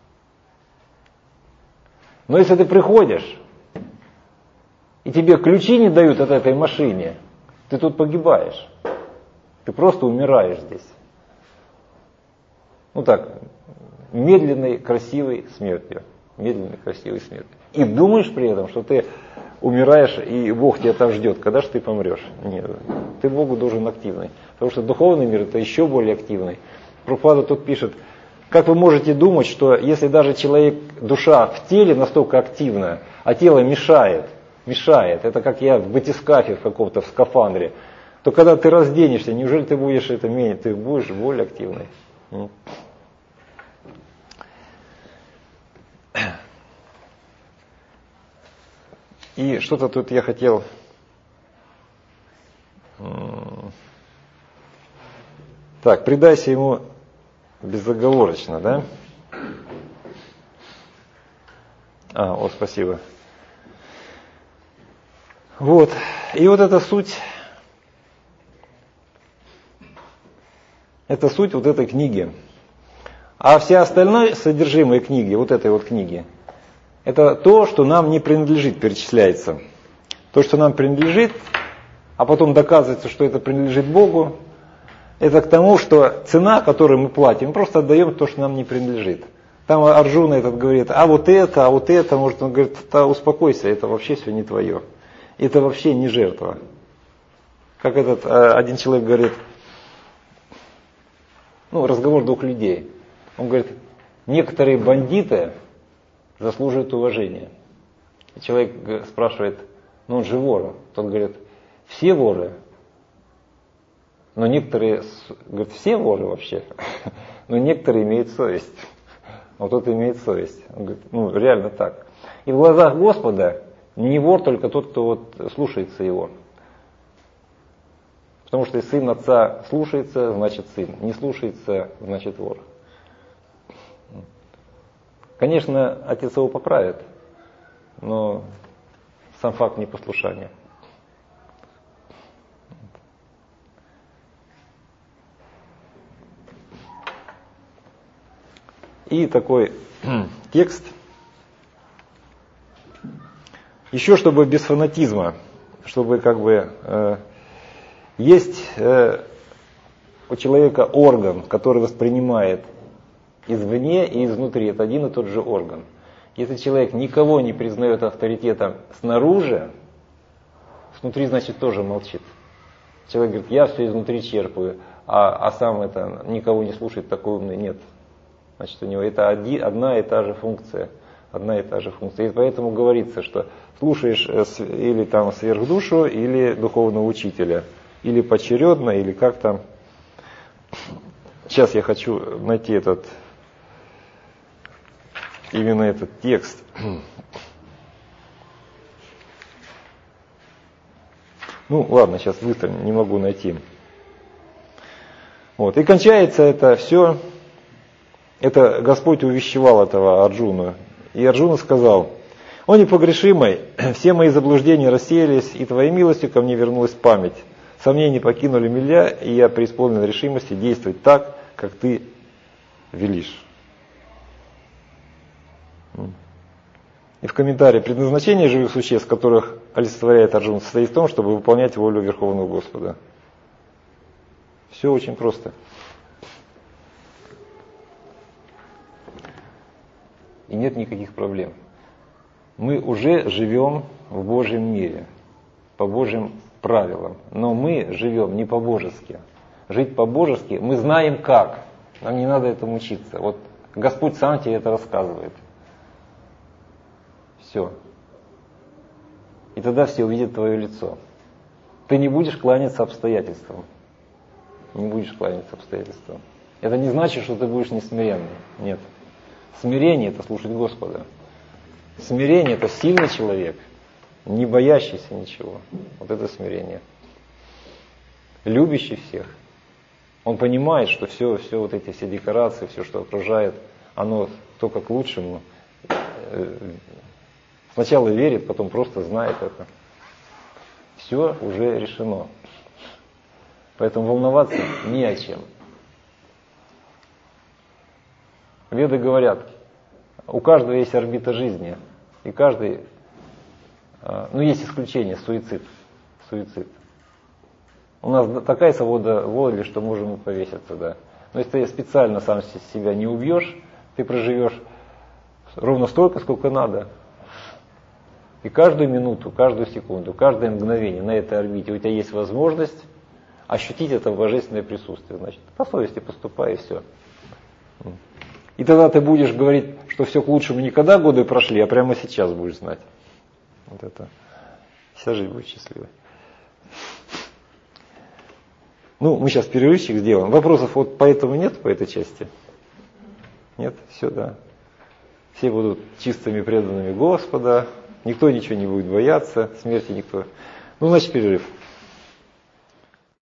Но если ты приходишь, и тебе ключи не дают от этой машины, ты тут погибаешь. Ты просто умираешь здесь. Ну так, медленной, красивой смертью. Медленной, красивой смертью. И думаешь при этом, что ты умираешь, и Бог тебя там ждет. Когда же ты помрешь? Нет, ты Богу должен активный. Потому что духовный мир это еще более активный. Прабхупада тут пишет, как вы можете думать, что если даже человек, душа в теле настолько активна, а тело мешает, мешает, это как я в батискафе в каком-то, в скафандре, то когда ты разденешься, неужели ты будешь это менее, ты будешь более активной? И что-то тут я хотел так, предайся ему безоговорочно, да? А, о, спасибо. Вот, и вот эта суть, это суть вот этой книги. А вся остальное содержимое книги, вот этой вот книги, это то, что нам не принадлежит, перечисляется. То, что нам принадлежит, а потом доказывается, что это принадлежит Богу, это к тому, что цена, которую мы платим, мы просто отдаем то, что нам не принадлежит. Там Арджуна этот говорит, а вот это, а вот это, может, он говорит, да успокойся, это вообще все не твое. Это вообще не жертва. Как этот один человек говорит, ну, разговор двух людей. Он говорит, некоторые бандиты заслуживают уважения. И человек спрашивает, ну он же вор. Тот говорит, все воры. Но некоторые, говорят, все воры вообще, но некоторые имеют совесть. Вот тот имеет совесть. Он говорит, ну реально так. И в глазах Господа не вор только тот, кто вот слушается его. Потому что если сын отца слушается, значит сын. Не слушается, значит вор. Конечно, отец его поправит, но сам факт непослушания. И такой текст. Еще чтобы без фанатизма, чтобы как бы э, есть э, у человека орган, который воспринимает извне и изнутри. Это один и тот же орган. Если человек никого не признает авторитетом снаружи, снутри, значит, тоже молчит. Человек говорит, я все изнутри черпаю, а, а сам это никого не слушает, такой умный. Нет. Значит, у него это один, одна и та же функция. Одна и та же функция. И поэтому говорится, что слушаешь или там сверхдушу, или духовного учителя. Или поочередно, или как там. Сейчас я хочу найти этот, именно этот текст. Ну, ладно, сейчас быстро, не могу найти. Вот. И кончается это все. Это Господь увещевал этого Арджуну. И Арджуна сказал, «О непогрешимый, все мои заблуждения рассеялись, и Твоей милостью ко мне вернулась память. Сомнения покинули меня, и я преисполнен решимости действовать так, как Ты велишь». И в комментарии, предназначение живых существ, которых олицетворяет Арджуна, состоит в том, чтобы выполнять волю Верховного Господа. Все очень просто. И нет никаких проблем. Мы уже живем в Божьем мире, по Божьим правилам. Но мы живем не по-божески. Жить по-божески мы знаем как. Нам не надо этому учиться. Вот Господь сам тебе это рассказывает. Все. И тогда все увидят твое лицо. Ты не будешь кланяться обстоятельствам. Не будешь кланяться обстоятельствам. Это не значит, что ты будешь несмиренным. Нет. Смирение – это слушать Господа. Смирение – это сильный человек, не боящийся ничего. Вот это смирение. Любящий всех. Он понимает, что все, все вот эти все декорации, все, что окружает, оно только к лучшему. Сначала верит, потом просто знает это. Все уже решено. Поэтому волноваться не о чем. Веды говорят, у каждого есть орбита жизни, и каждый, ну есть исключение, суицид. Суицид. У нас такая свобода воли, что можем и повеситься, да. Но если ты специально сам себя не убьешь, ты проживешь ровно столько, сколько надо. И каждую минуту, каждую секунду, каждое мгновение на этой орбите у тебя есть возможность ощутить это божественное присутствие. Значит, по совести поступай, и все. И тогда ты будешь говорить, что все к лучшему не когда годы прошли, а прямо сейчас будешь знать. Вот это. Вся жизнь будет счастливой. Ну, мы сейчас перерывчик сделаем. Вопросов вот поэтому нет по этой части? Нет? Все, да. Все будут чистыми преданными Господа. Никто ничего не будет бояться, смерти никто. Ну, значит, перерыв.